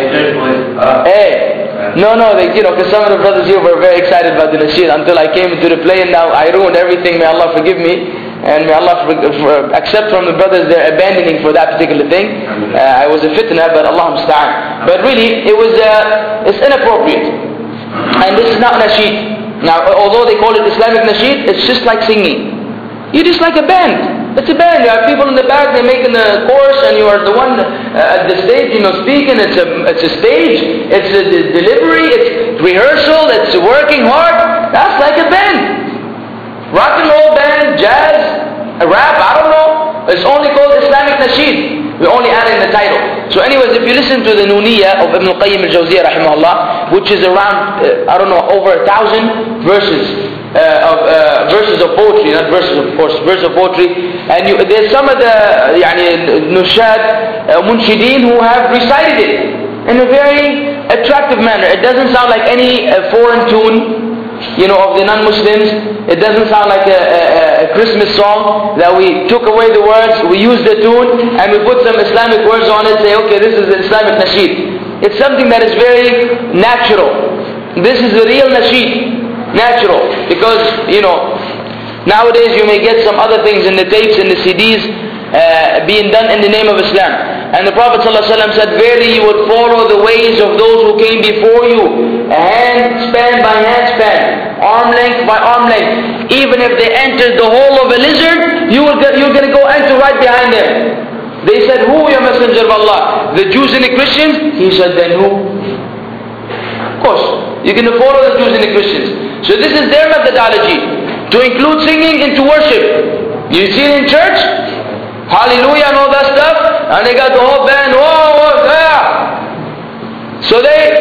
No, because some of the brothers here were very excited about the nasheed until I came into the play, and now I ruined everything. May Allah forgive me, and may Allah accept from the brothers their abandoning for that particular thing. I was a fitna, but Allah musta'an. But really, it's inappropriate. And this is not nasheed. Now, although they call it Islamic nasheed, it's just like singing. You're just like a band. It's a band. You have people in the back, they're making the chorus, and you are the one at the stage, speaking. It's a stage, it's a delivery, it's rehearsal, it's working hard. That's like a band. Rock and roll band, jazz, rap, I don't know. It's only called Islamic nasheed. We only add in the title. So anyways, if you listen to the Nuniyya of Ibn al-Qayyim al-Jawziyya rahimahullah, which is around, over 1,000 verses, verses of poetry, not verses of course, verses of poetry, and there's some of the nushad, munshideen who have recited it in a very attractive manner. It doesn't sound like any foreign tune, of the non-Muslims. It doesn't sound like a Christmas song that we took away the words, we used the tune, and we put some Islamic words on it, say, okay, this is the Islamic nasheed. It's something that is very natural. This is the real nasheed. Natural, because nowadays you may get some other things in the tapes and the CDs being done in the name of Islam. And the Prophet ﷺ said, verily you would follow the ways of those who came before you, hand span by hand span, arm length by arm length. Even if they entered the hole of a lizard, you're going to go enter right behind them. They said, who, ya Messenger of Allah? The Jews and the Christians? He said, then who? Of course, you're going to follow the Jews and the Christians. So this is their methodology, to include singing into worship. You see it in church, hallelujah and all that stuff, and they got the whole band, So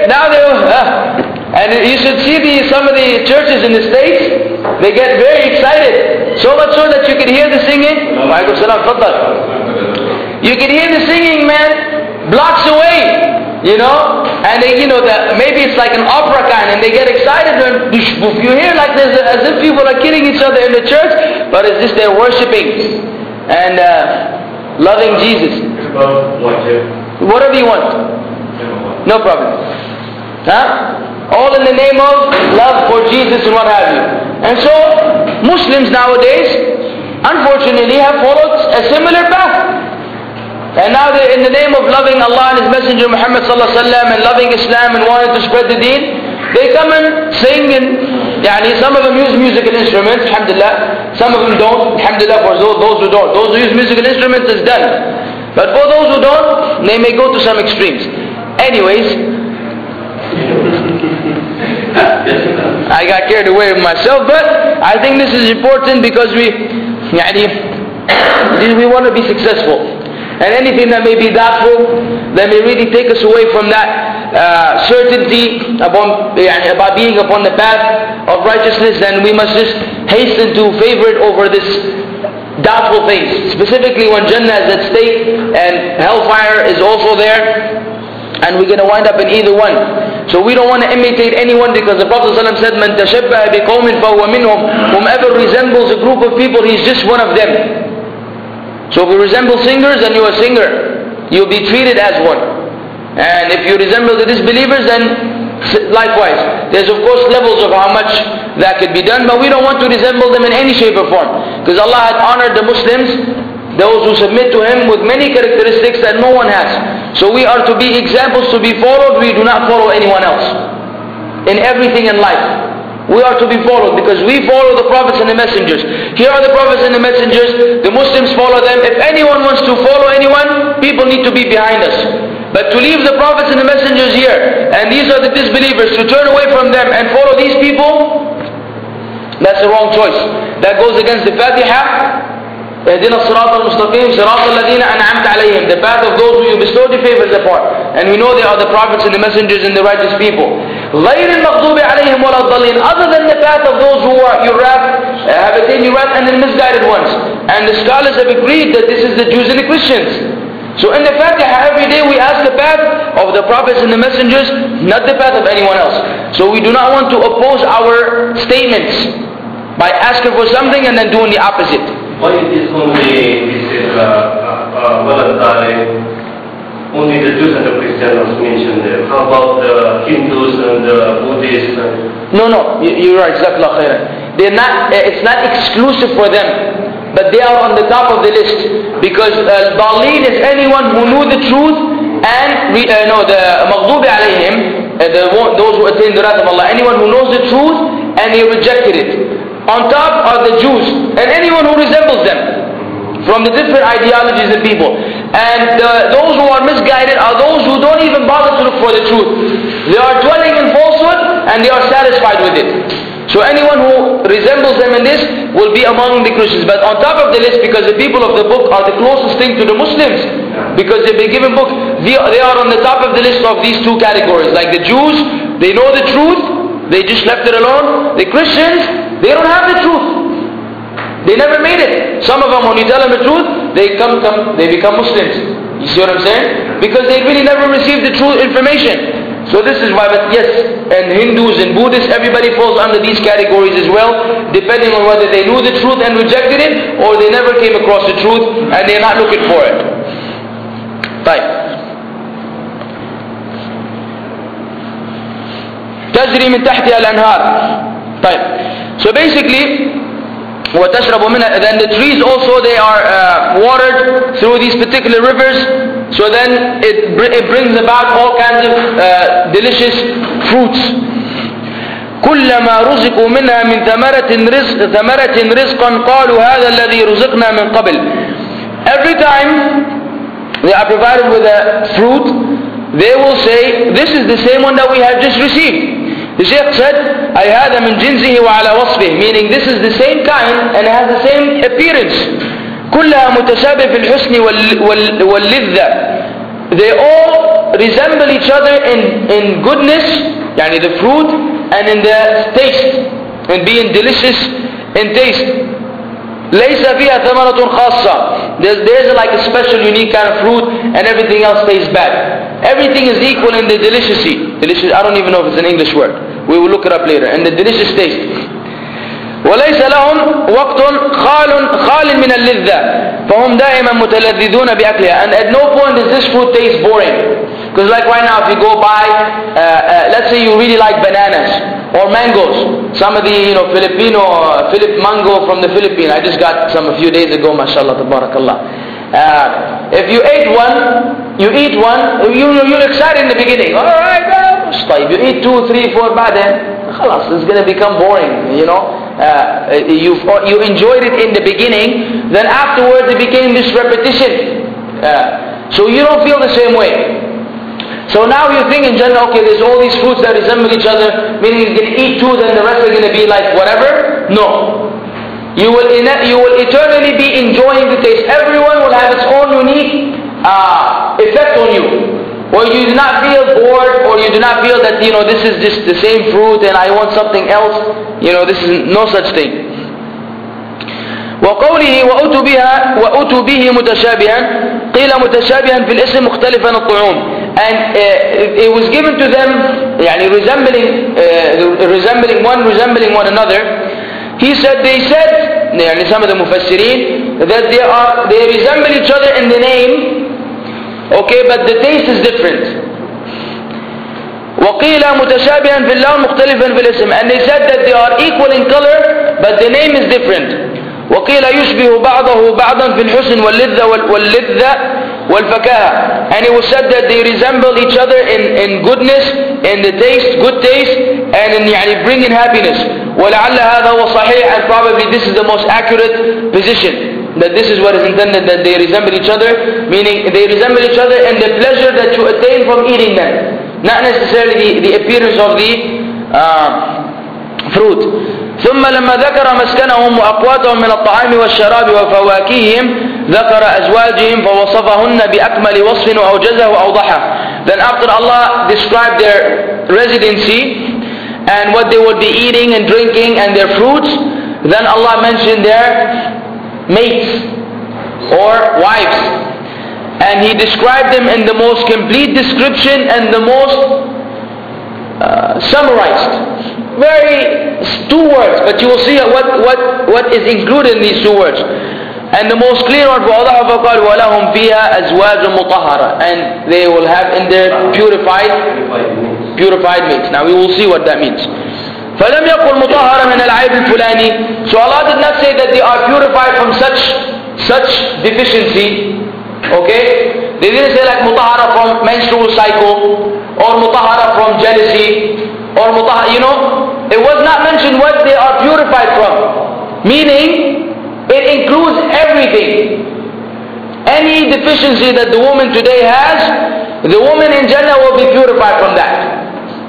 and you should see some of the churches in the States, they get very excited, so much so that you can hear the singing. You can hear the singing, man, blocks away. And they, maybe it's like an opera kind, and they get excited, and you hear like this, as if people are killing each other in the church, but it's just they're worshipping and loving Jesus. Whatever you want, no problem. All in the name of love for Jesus and what have you. And so Muslims nowadays, unfortunately, have followed a similar path. And now they, in the name of loving Allah and His Messenger Muhammad sallallahu alaihi wasallam and loving Islam and wanting to spread the deen, they come and sing, and some of them use musical instruments, alhamdulillah. Some of them don't, alhamdulillah, for those who don't. Those who use musical instruments is done. But for those who don't, they may go to some extremes. Anyways, I got carried away with myself, but I think this is important because we want to be successful. And anything that may be doubtful, that may really take us away from that certainty about being upon the path of righteousness, then we must just hasten to favor it over this doubtful things. Specifically when Jannah is at stake and hellfire is also there, and we're going to wind up in either one. So we don't want to imitate anyone, because the Prophet ﷺ said, "Man tashabbaha biqawmin fahuwa minhum." Whomever resembles a group of people, he's just one of them. So if you resemble singers, then you're a singer. You'll be treated as one. And if you resemble the disbelievers, then likewise. There's of course levels of how much that could be done, but we don't want to resemble them in any shape or form. Because Allah had honored the Muslims, those who submit to Him, with many characteristics that no one has. So we are to be examples to be followed. We do not follow anyone else in everything in life. We are to be followed because we follow the prophets and the messengers. Here are the prophets and the messengers. The Muslims follow them. If anyone wants to follow anyone, people need to be behind us. But to leave the prophets and the messengers here, and these are the disbelievers, to turn away from them and follow these people, that's the wrong choice. That goes against the Fatiha. اهدنا الصراط المستقيم صراط الذين أنعمت عليهم, the path of those who you bestowed your favors upon. And we know they are the prophets and the messengers and the righteous people. غير المغضوب عليهم ولا الضالين, other than the path of those who are have attained your wrath, and the misguided ones. And the scholars have agreed that this is the Jews and the Christians. So in the Fatiha every day we ask the path of the prophets and the messengers, not the path of anyone else. So we do not want to oppose our statements by asking for something and then doing the opposite. Why it is only only the Jews and the Christians mentioned there? How about the Hindus and the Buddhists? No, you're right. Jazakallah khairan. They're not. It's not exclusive for them, but they are on the top of the list because Dalleen is anyone who knew the truth and the Maghdubi alayhim, those who attain the wrath of Allah. Anyone who knows the truth and they rejected it. On top are the Jews and anyone who resembles them from the different ideologies and people. And those who are misguided are those who don't even bother to look for the truth. They are dwelling in falsehood and they are satisfied with it. So anyone who resembles them in this will be among the Christians. But on top of the list, because the people of the book are the closest thing to the Muslims, because they've been given book, they are on the top of the list of these two categories. Like the Jews, they know the truth, they just left it alone. The Christians, they don't have the truth. They never made it. Some of them, when you tell them the truth, they become Muslims. You see what I'm saying? Because they really never received the true information. So this is why, but yes, and Hindus and Buddhists, everybody falls under these categories as well, depending on whether they knew the truth and rejected it, or they never came across the truth and they're not looking for it. Right. تجري من تحتها الأنهار. طيب. So basically, وتشرب منها, then the trees also, they are watered through these particular rivers, so then it brings about all kinds of delicious fruits. كلما رزقوا منها من ثمرة رزقا قالوا هذا الذي رزقنا من قبل. Every time they are provided with a fruit, they will say, this is the same one that we have just received. The Shaykh said, أي هذا من جنسه وعلى وصفه, meaning this is the same kind and it has the same appearance. كلها متشابه في الحسن واللذة. They all resemble each other in goodness, يعني the fruit, and in the taste, and being delicious in taste. ليس فيها ثمرة خاصة. There's like a special unique kind of fruit and everything else tastes bad. Everything is equal in the deliciouscy. Delicious, I don't even know if it's an English word. We will look it up later. And the delicious taste. وليس لهم وقت خال من اللذة فهم دائما متلذذون بأكلها. And at no point does this food taste boring. Because like right now, if you go buy, let's say you really like bananas or mangoes. Some of the Philip mango from the Philippines. I just got some a few days ago, mashallah, tabarakallah. If you ate one, you're excited in the beginning. Alright, you eat 2, 3, 4, بعدين خلاص, it's going to become boring, you enjoyed it in the beginning, then afterwards it became this repetition. So you don't feel the same way. So now you think in general, okay, there's all these fruits that resemble each other, meaning he's going to eat 2, then the rest are going to be like whatever. No. You will eternally be enjoying the taste. Everyone will have its own unique effect on you. Or you do not feel bored, or you do not feel that, this is just the same fruit and I want something else. This is no such thing. وقوله وأتوا به متشابها قيل متشابها في الاسم مختلفا الطعوم. And it was given to them resembling one another. They said some of the mufassirin, that they resemble each other in the name, okay, but the taste is different. وقيل متشابها في اللون مختلفا في الاسم. And they said that they are equal in color, but the name is different. وقيل يشبه بعضه بعضا في الحسن واللذة والفكاهة. And it was said that they resemble each other in goodness, in the taste, good taste, and in bringing happiness. ولعل هذا هو صحيح, and probably this is the most accurate position, that this is what is intended, that they resemble each other, meaning they resemble each other in the pleasure that you attain from eating them, not necessarily the appearance of the fruit. ثم لما ذكر مسكنهم وأقواتهم من الطعام والشراب وفواكههم ذكر أزواجهم فوصفهن بأكمل وصف وأوجزه وأوضحه. Then after Allah described their residency and what they would be eating and drinking and their fruits, then Allah mentioned their mates or wives. and he described them in the most complete description and the most summarized. Very 2 words, but you will see what is included in these 2 words. And the most clear one for Allah, فَقَالْ وَلَهُمْ فِيهَا أَزْوَاجٌ مُطَهَّرَةٌ, and they will have in their purified mates. Now we will see what that means. فَلَمْ يَقُلْ مُطَهَّرًا مِنَ الْعَيْبِ الْفُلَانِ. So Allah did not say that they are purified from such deficiency. Okay? They didn't say like mutahara from menstrual cycle, or mutahara from jealousy, or mutahara, it was not mentioned what they are purified from. Meaning, it includes everything. Any deficiency that the woman today has, the woman in Jannah will be purified from that.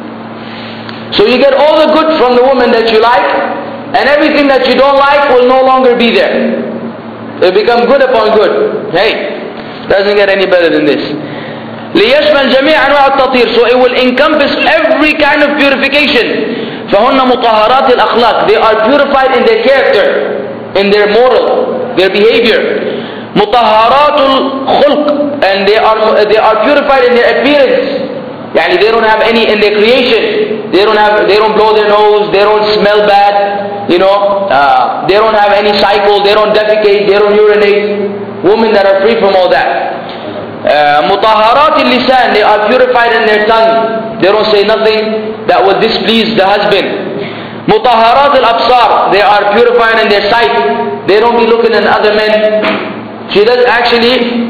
So you get all the good from the woman that you like, and everything that you don't like will no longer be there. It become good upon good. Hey, doesn't get any better than this. ليشمل جميع أنواع التطهير, so it will encompass every kind of purification. فهن مطهرات الأخلاق, they are purified in their character, in their moral, their behavior. مطهرات الخلق, and they are purified in their appearance. يعني they don't have any in their creation. They don't blow their nose, they don't smell bad, they don't have any cycle, they don't defecate, they don't urinate. Women that are free from all that. مطهرات اللسان, they are purified in their tongue. They don't say nothing that will displease the husband. مطهرات الأبصار, they are purified in their sight. They don't be looking at other men. She does actually,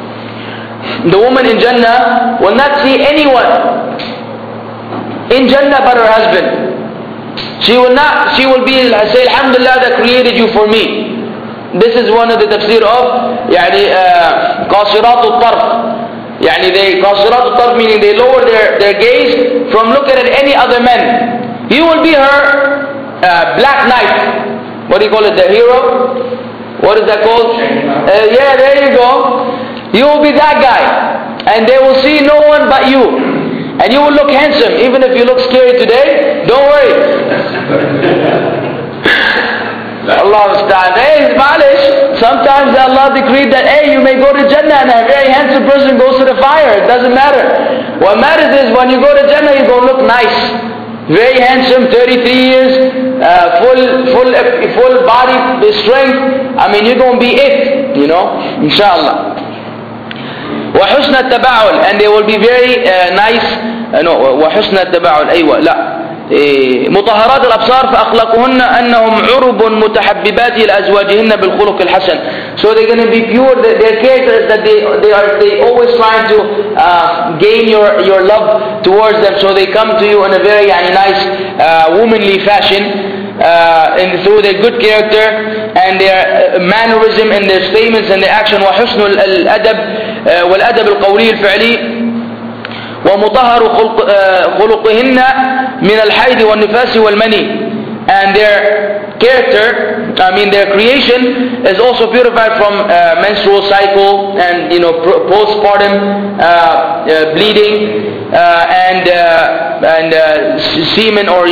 the woman in Jannah will not see anyone in Jannah but her husband. She will be say Alhamdulillah that created you for me. This is one of the tafsir of قاصرات الطرف. قاصرات الطرف meaning they lower their gaze from looking at any other man. He will be her black knight. What do you call it? The hero? What is that called? Yeah, there you go. You will be that guy. And they will see no one but you. And you will look handsome. Even if you look scary today, don't worry. Allah musta'an. Hey, malish. Sometimes Allah decreed that, hey, you may go to Jannah and a very handsome person goes to the fire. It doesn't matter. What matters is when you go to Jannah, you're going to look nice. Very handsome, 33 years, full body strength. I mean, you're going to be it, inshallah. وحسن التباعل, and they will be very nice. وحسن التباعل, أيوة, لا. مطهرات الأبصار فأخلاقهن أنهم عرب متحببات إلى أزواجهن بالخلق الحسن. So they're going to be pure. Their character is that they always trying to gain your love towards them. So they come to you in a very nice womanly fashion. Through their good character and their mannerism and their statements and their action. وحسن الأدب والأدب القولي الفعلي ومطهر خلقهن من الحيض والنفاس والمني. And their character, their creation is also purified from menstrual cycle and postpartum bleeding and semen, or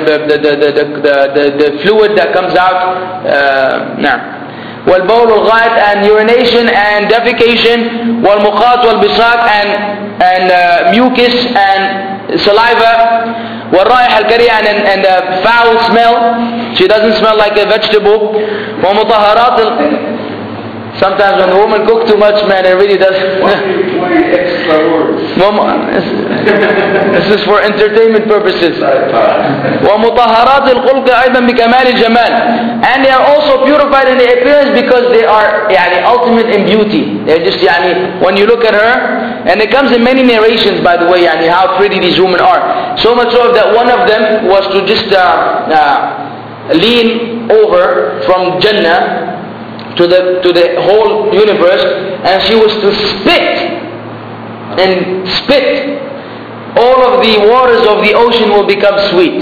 the fluid that comes out. والبول والغائط, and urination and defecation, والمخاط والبصاق, and mucus and saliva, والرائحة الكريهة, and the foul smell. She doesn't smell like a vegetable. ومطهرات. Sometimes when the woman cooks too much, man, it really does. Extra words. This is for entertainment purposes. ومطهرات الخلق أيضا بكمال الجمال, and they are also purified in their appearance because they are ultimate in beauty. They're just when you look at her, and it comes in many narrations, by the way, how pretty these women are. So much so that one of them was to just lean over from Jannah to the whole universe, and she was to spit all of the waters of the ocean will become sweet.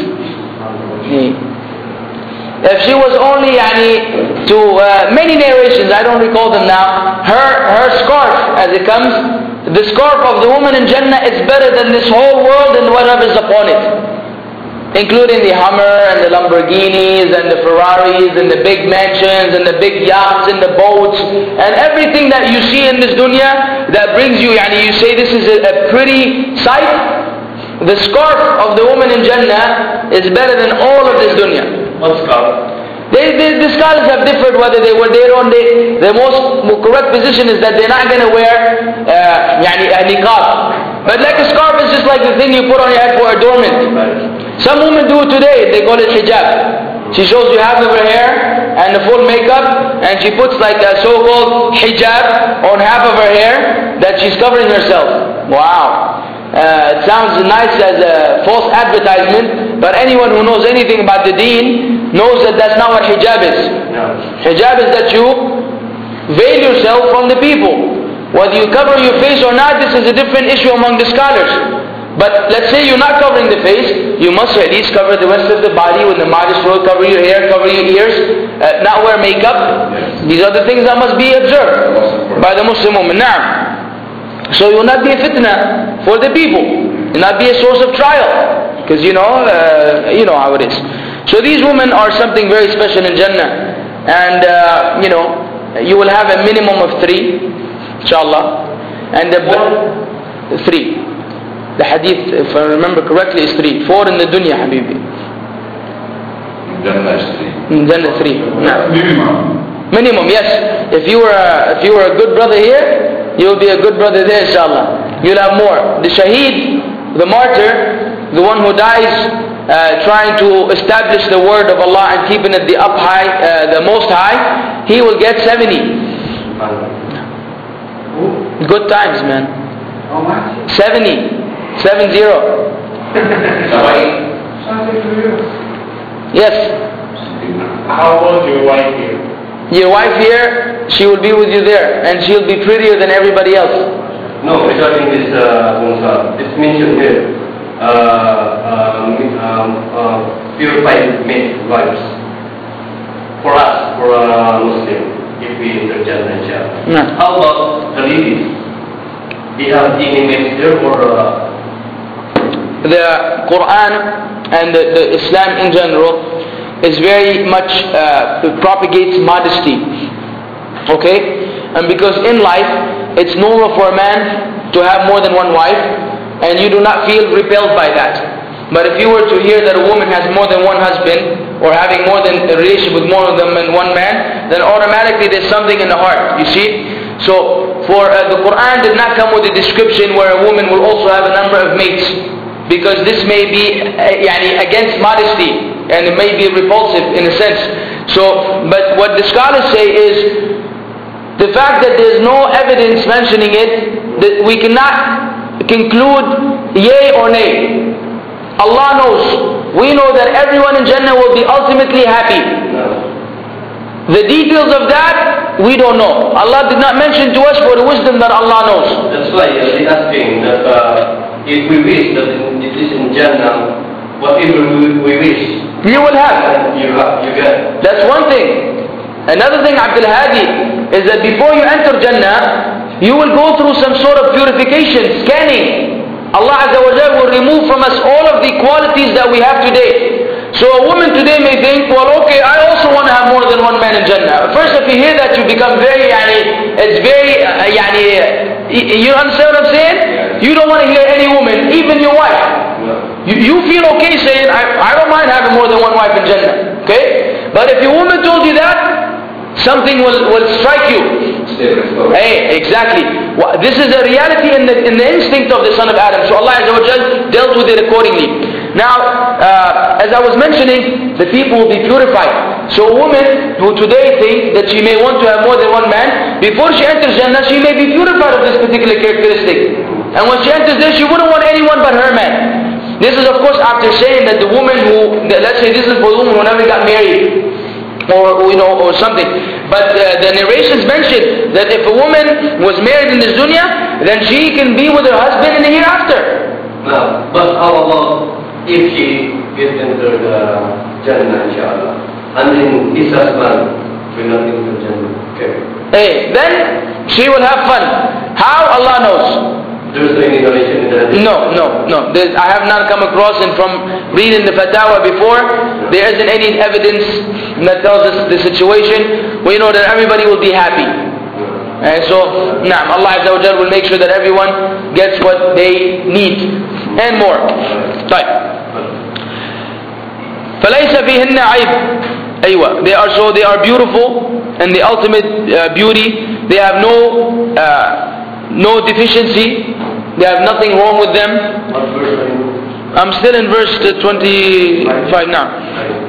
If she was only to many narrations, I don't recall them now, her scarf, as it comes, the scarf of the woman in Jannah is better than this whole world and whatever is upon it. including the Hummer and the Lamborghinis and the Ferraris and the big mansions and the big yachts and the boats and everything that you see in this dunya that brings you, you say this is a pretty sight. The scarf of the woman in Jannah is better than all of this dunya. What scarf? The scholars have differed whether they were there on the most correct position is that they're not going to wear a niqab. But like a scarf is just like the thing you put on your head for adornment. Some women do it today, they call it hijab. She shows you half of her hair and the full makeup, and she puts like a so-called hijab on half of her hair that she's covering herself. Wow. It sounds nice as a false advertisement, but anyone who knows anything about the deen knows that that's not what hijab is. Hijab is that you veil yourself from the people. Whether you cover your face or not, this is a different issue among the scholars. But let's say you're not covering the face, you must at least cover the rest of the body with the modest way, cover your hair, cover your ears, not wear makeup. These are the things that must be observed by the Muslim woman. Now, so you will not be a fitna for the people. You will not be a source of trial. Because you know how it is. So these women are something very special in Jannah. And you will have a minimum of 3, inshallah. And the 3. The hadith, if I remember correctly, is 3. 4 in the dunya, habibi. Jannah is 3. Jannah 3. No. Minimum, yes. If you were a good brother here, you'll be a good brother there, inshallah. You'll have more. The shaheed, the martyr, the one who dies trying to establish the word of Allah and keeping it the most high, he will get 70. Good times, man. How much? 70. 70. Yes. How old your wife here? Your wife here, she will be with you there, and she'll be prettier than everybody else. No, regarding this it's mentioned here, purified wives. For us, for a Muslim, if we enter Jannah, inshallah. No. How about the ladies? Do you have any mates there or? The Quran and the Islam in general is very much propagates modesty. Okay? And because in life it's normal for a man to have more than one wife, and you do not feel repelled by that. But if you were to hear that a woman has more than one husband, or having more than a relationship with more of them than one man, then automatically there's something in the heart. You see? So for the Quran did not come with a description where a woman will also have a number of mates, because this may be against modesty, and it may be repulsive in a sense. So, but what the scholars say is, the fact that there is no evidence mentioning it, that we cannot conclude yea or nay. Allah knows. We know that everyone in Jannah will be ultimately happy. The details of that, we don't know. Allah did not mention to us for the wisdom that Allah knows. That's why they're asking that if we wish that it is in Jannah, whatever we wish, you will have. You get. That's one thing. Another thing, Abdul Hadi, is that before you enter Jannah, you will go through some sort of purification, scanning. Allah Azza wa Jalla will remove from us all of the qualities that we have today. So a woman today may think, well, okay, I also want to have more than one man in Jannah. First, if you hear that, you become very, it's very, you understand what I'm saying? Yes. You don't want to hear any woman, even your wife. No. You feel okay saying, I don't mind having more than one wife in Jannah. Okay? But if your woman told you that, something will strike you. Hey, exactly. This is a reality in the instinct of the son of Adam. So Allah Azza wa Jal dealt with it accordingly. Now, as I was mentioning, the people will be purified. So a woman who today thinks that she may want to have more than one man, before she enters Jannah, she may be purified of this particular characteristic. And when she enters there, she wouldn't want anyone but her man. This is of course after saying that the woman who, let's say this is for the woman who never got married, or something. But the narrations mention that if a woman was married in this dunya, then she can be with her husband in the hereafter. Now, but how about if she gets into the Jannah, inshallah, and then his husband will not enter Jannah? Okay. Hey, then she will have fun. How? Allah knows. There is any narration in that? No. I have not come across, and from reading the fatwa before, there isn't any evidence that tells us the situation. We know that everybody will be happy. And so, Allah Azza wa Jal will make sure that everyone gets what they need and more. طيب. فليس فيهن عيب. أيوة. They are beautiful and the ultimate beauty. They have no deficiency. They have nothing wrong with them. I'm still in verse 25 now.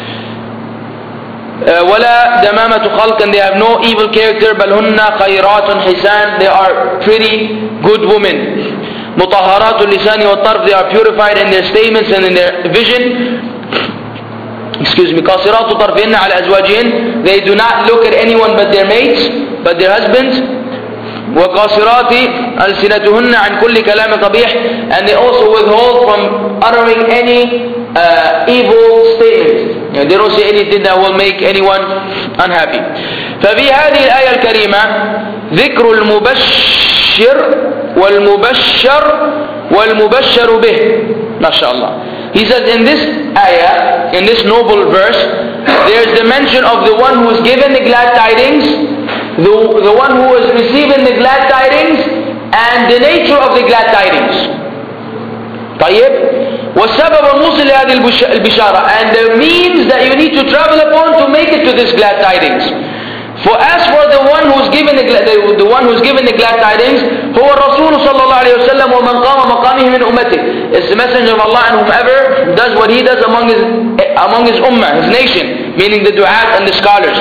ولا دمامة خلق, and they have no evil character. بل هن خيرات حسان, they are pretty good women. مطهرات اللسان والطرف, they are purified in their statements and in their vision. قاصرات طرفهن على أزواجهن, they do not look at anyone but their mates, but their husbands. وقاصرات ألسنتهن عن كل كلام قبيح, and they also withhold from uttering any evil statement. They don't say anything that will make anyone unhappy. ففي هذه الآية الكريمة ذكر المبشر والمبشر والمبشر به. ما شاء الله. He says in this ayah, in this noble verse, there is the mention of the one who is given the glad tidings, the one who is receiving the glad tidings, and the nature of the glad tidings. طيب. والسبب الموصل لهذه البشارة, and the means that you need to travel upon to make it to this glad tidings. For as for the one who's given the glad tidings, هو الرسول صلى الله عليه وسلم ومن قام مقامه من أمته. It's the messenger of Allah, and whomever does what he does among his ummah, his nation, meaning the du'at and the scholars.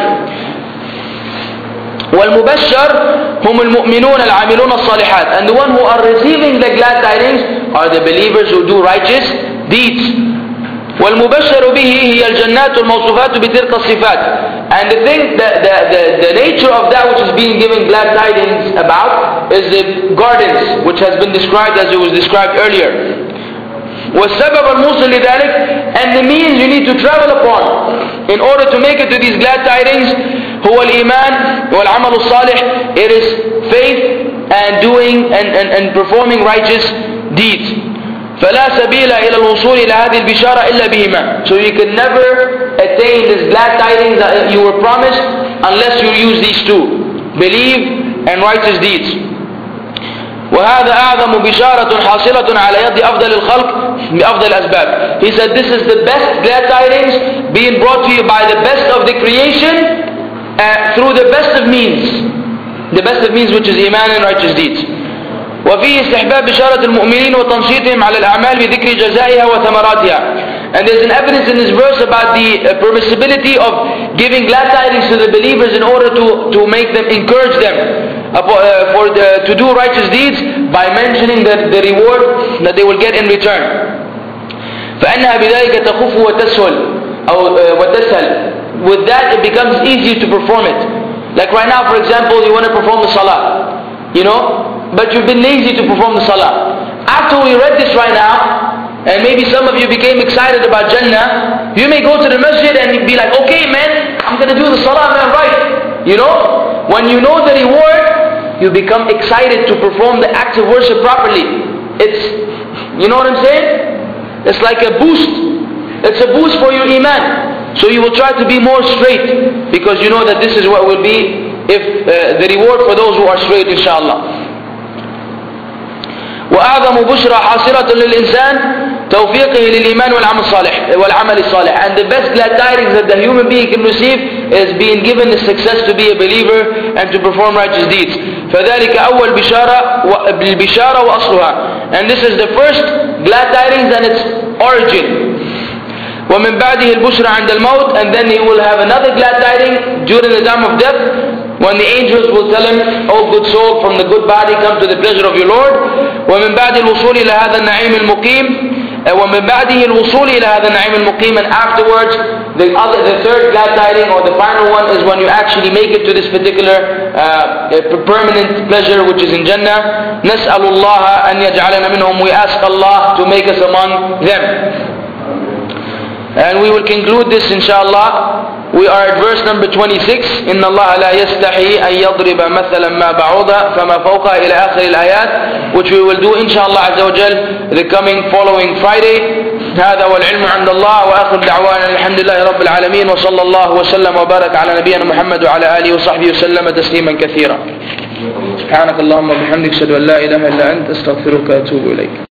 والمبشر هم المؤمنون العاملون الصالحات, and the one who are receiving the glad tidings are the believers who do righteous deeds. والمبشر به هي الجنات الموصوفات بتلك الصفات, and the thing, the nature of that which is being given glad tidings about is the gardens which has been described as it was described earlier. والسبب الموصل لذلك, and the means you need to travel upon in order to make it to these glad tidings, هو الإيمان والعمل الصالح. It is faith and doing and performing righteous deeds. فلا سبيل إلى الوصول إلى هذه البشارة إلا بهما. So you can never attain this glad tidings that you were promised unless you use these two, believe and righteous deeds. وهذا أعظم بشارة حاصلة على يد أفضل الخلق بأفضل الأسباب. He said this is the best glad tidings being brought to you by the best of the creation through the best of means, which is iman and righteous deeds. وفيه استحباب بشارة المؤمنين وتنشيطهم على الأعمال بذكر جزائها وثمراتها. And there's an evidence in this verse about the permissibility of giving glad tidings to the believers in order to make them, encourage them to do righteous deeds by mentioning the reward that they will get in return. فإنها بذلك تخف وتسهل. With that it becomes easier to perform it. Like right now, for example, you want to perform the salah, but you've been lazy to perform the salah. After we read this right now, and maybe some of you became excited about Jannah, you may go to the masjid and be like, okay man, I'm going to do the salah, man, right. When you know the reward, you become excited to perform the act of worship properly. You know what I'm saying? It's like a boost. It's a boost for your iman. So you will try to be more straight, because you know that this is what will be the reward for those who are straight, inshallah. وأعظم بشرى حاصلة للإنسان توفيقه للإيمان والعمل الصالح. And the best glad tidings that the human being can receive is being given the success to be a believer and to perform righteous deeds. فذلك أول بالبشارة وأصلها. And this is the first glad tidings and its origin. ومن بعده البشرى عند الموت, and then he will have another glad tiding during the time of death, when the angels will tell him, "O good soul, from the good body come to the pleasure of your Lord." ومن بعد الوصول إلى هذا النعيم المقيم, ومن بعده الوصول إلى هذا النعيم المقيم, and afterwards the third glad tiding or the final one is when you actually make it to this particular permanent pleasure which is in Jannah. نسأل الله أن يجعلنا منهم. We ask Allah to make us among them. And we will conclude this inshallah. We are at verse number 26. إن الله لا يستحي أن يضرب مثلا ما بعوضة فما فوقها إلى آخر الآيات, which we will do inshallah عز وجل the coming following Friday. هذا والعلم عند الله, وآخر دعوانا الحمد لله رب العالمين, وصلى الله وسلم وبارك على نبينا محمد وعلى آله وصحبه وسلم تسليما كثيرا. سبحانك اللهم وبحمدك أشهد أن لا إله إلا أنت أستغفرك وأتوب إليك.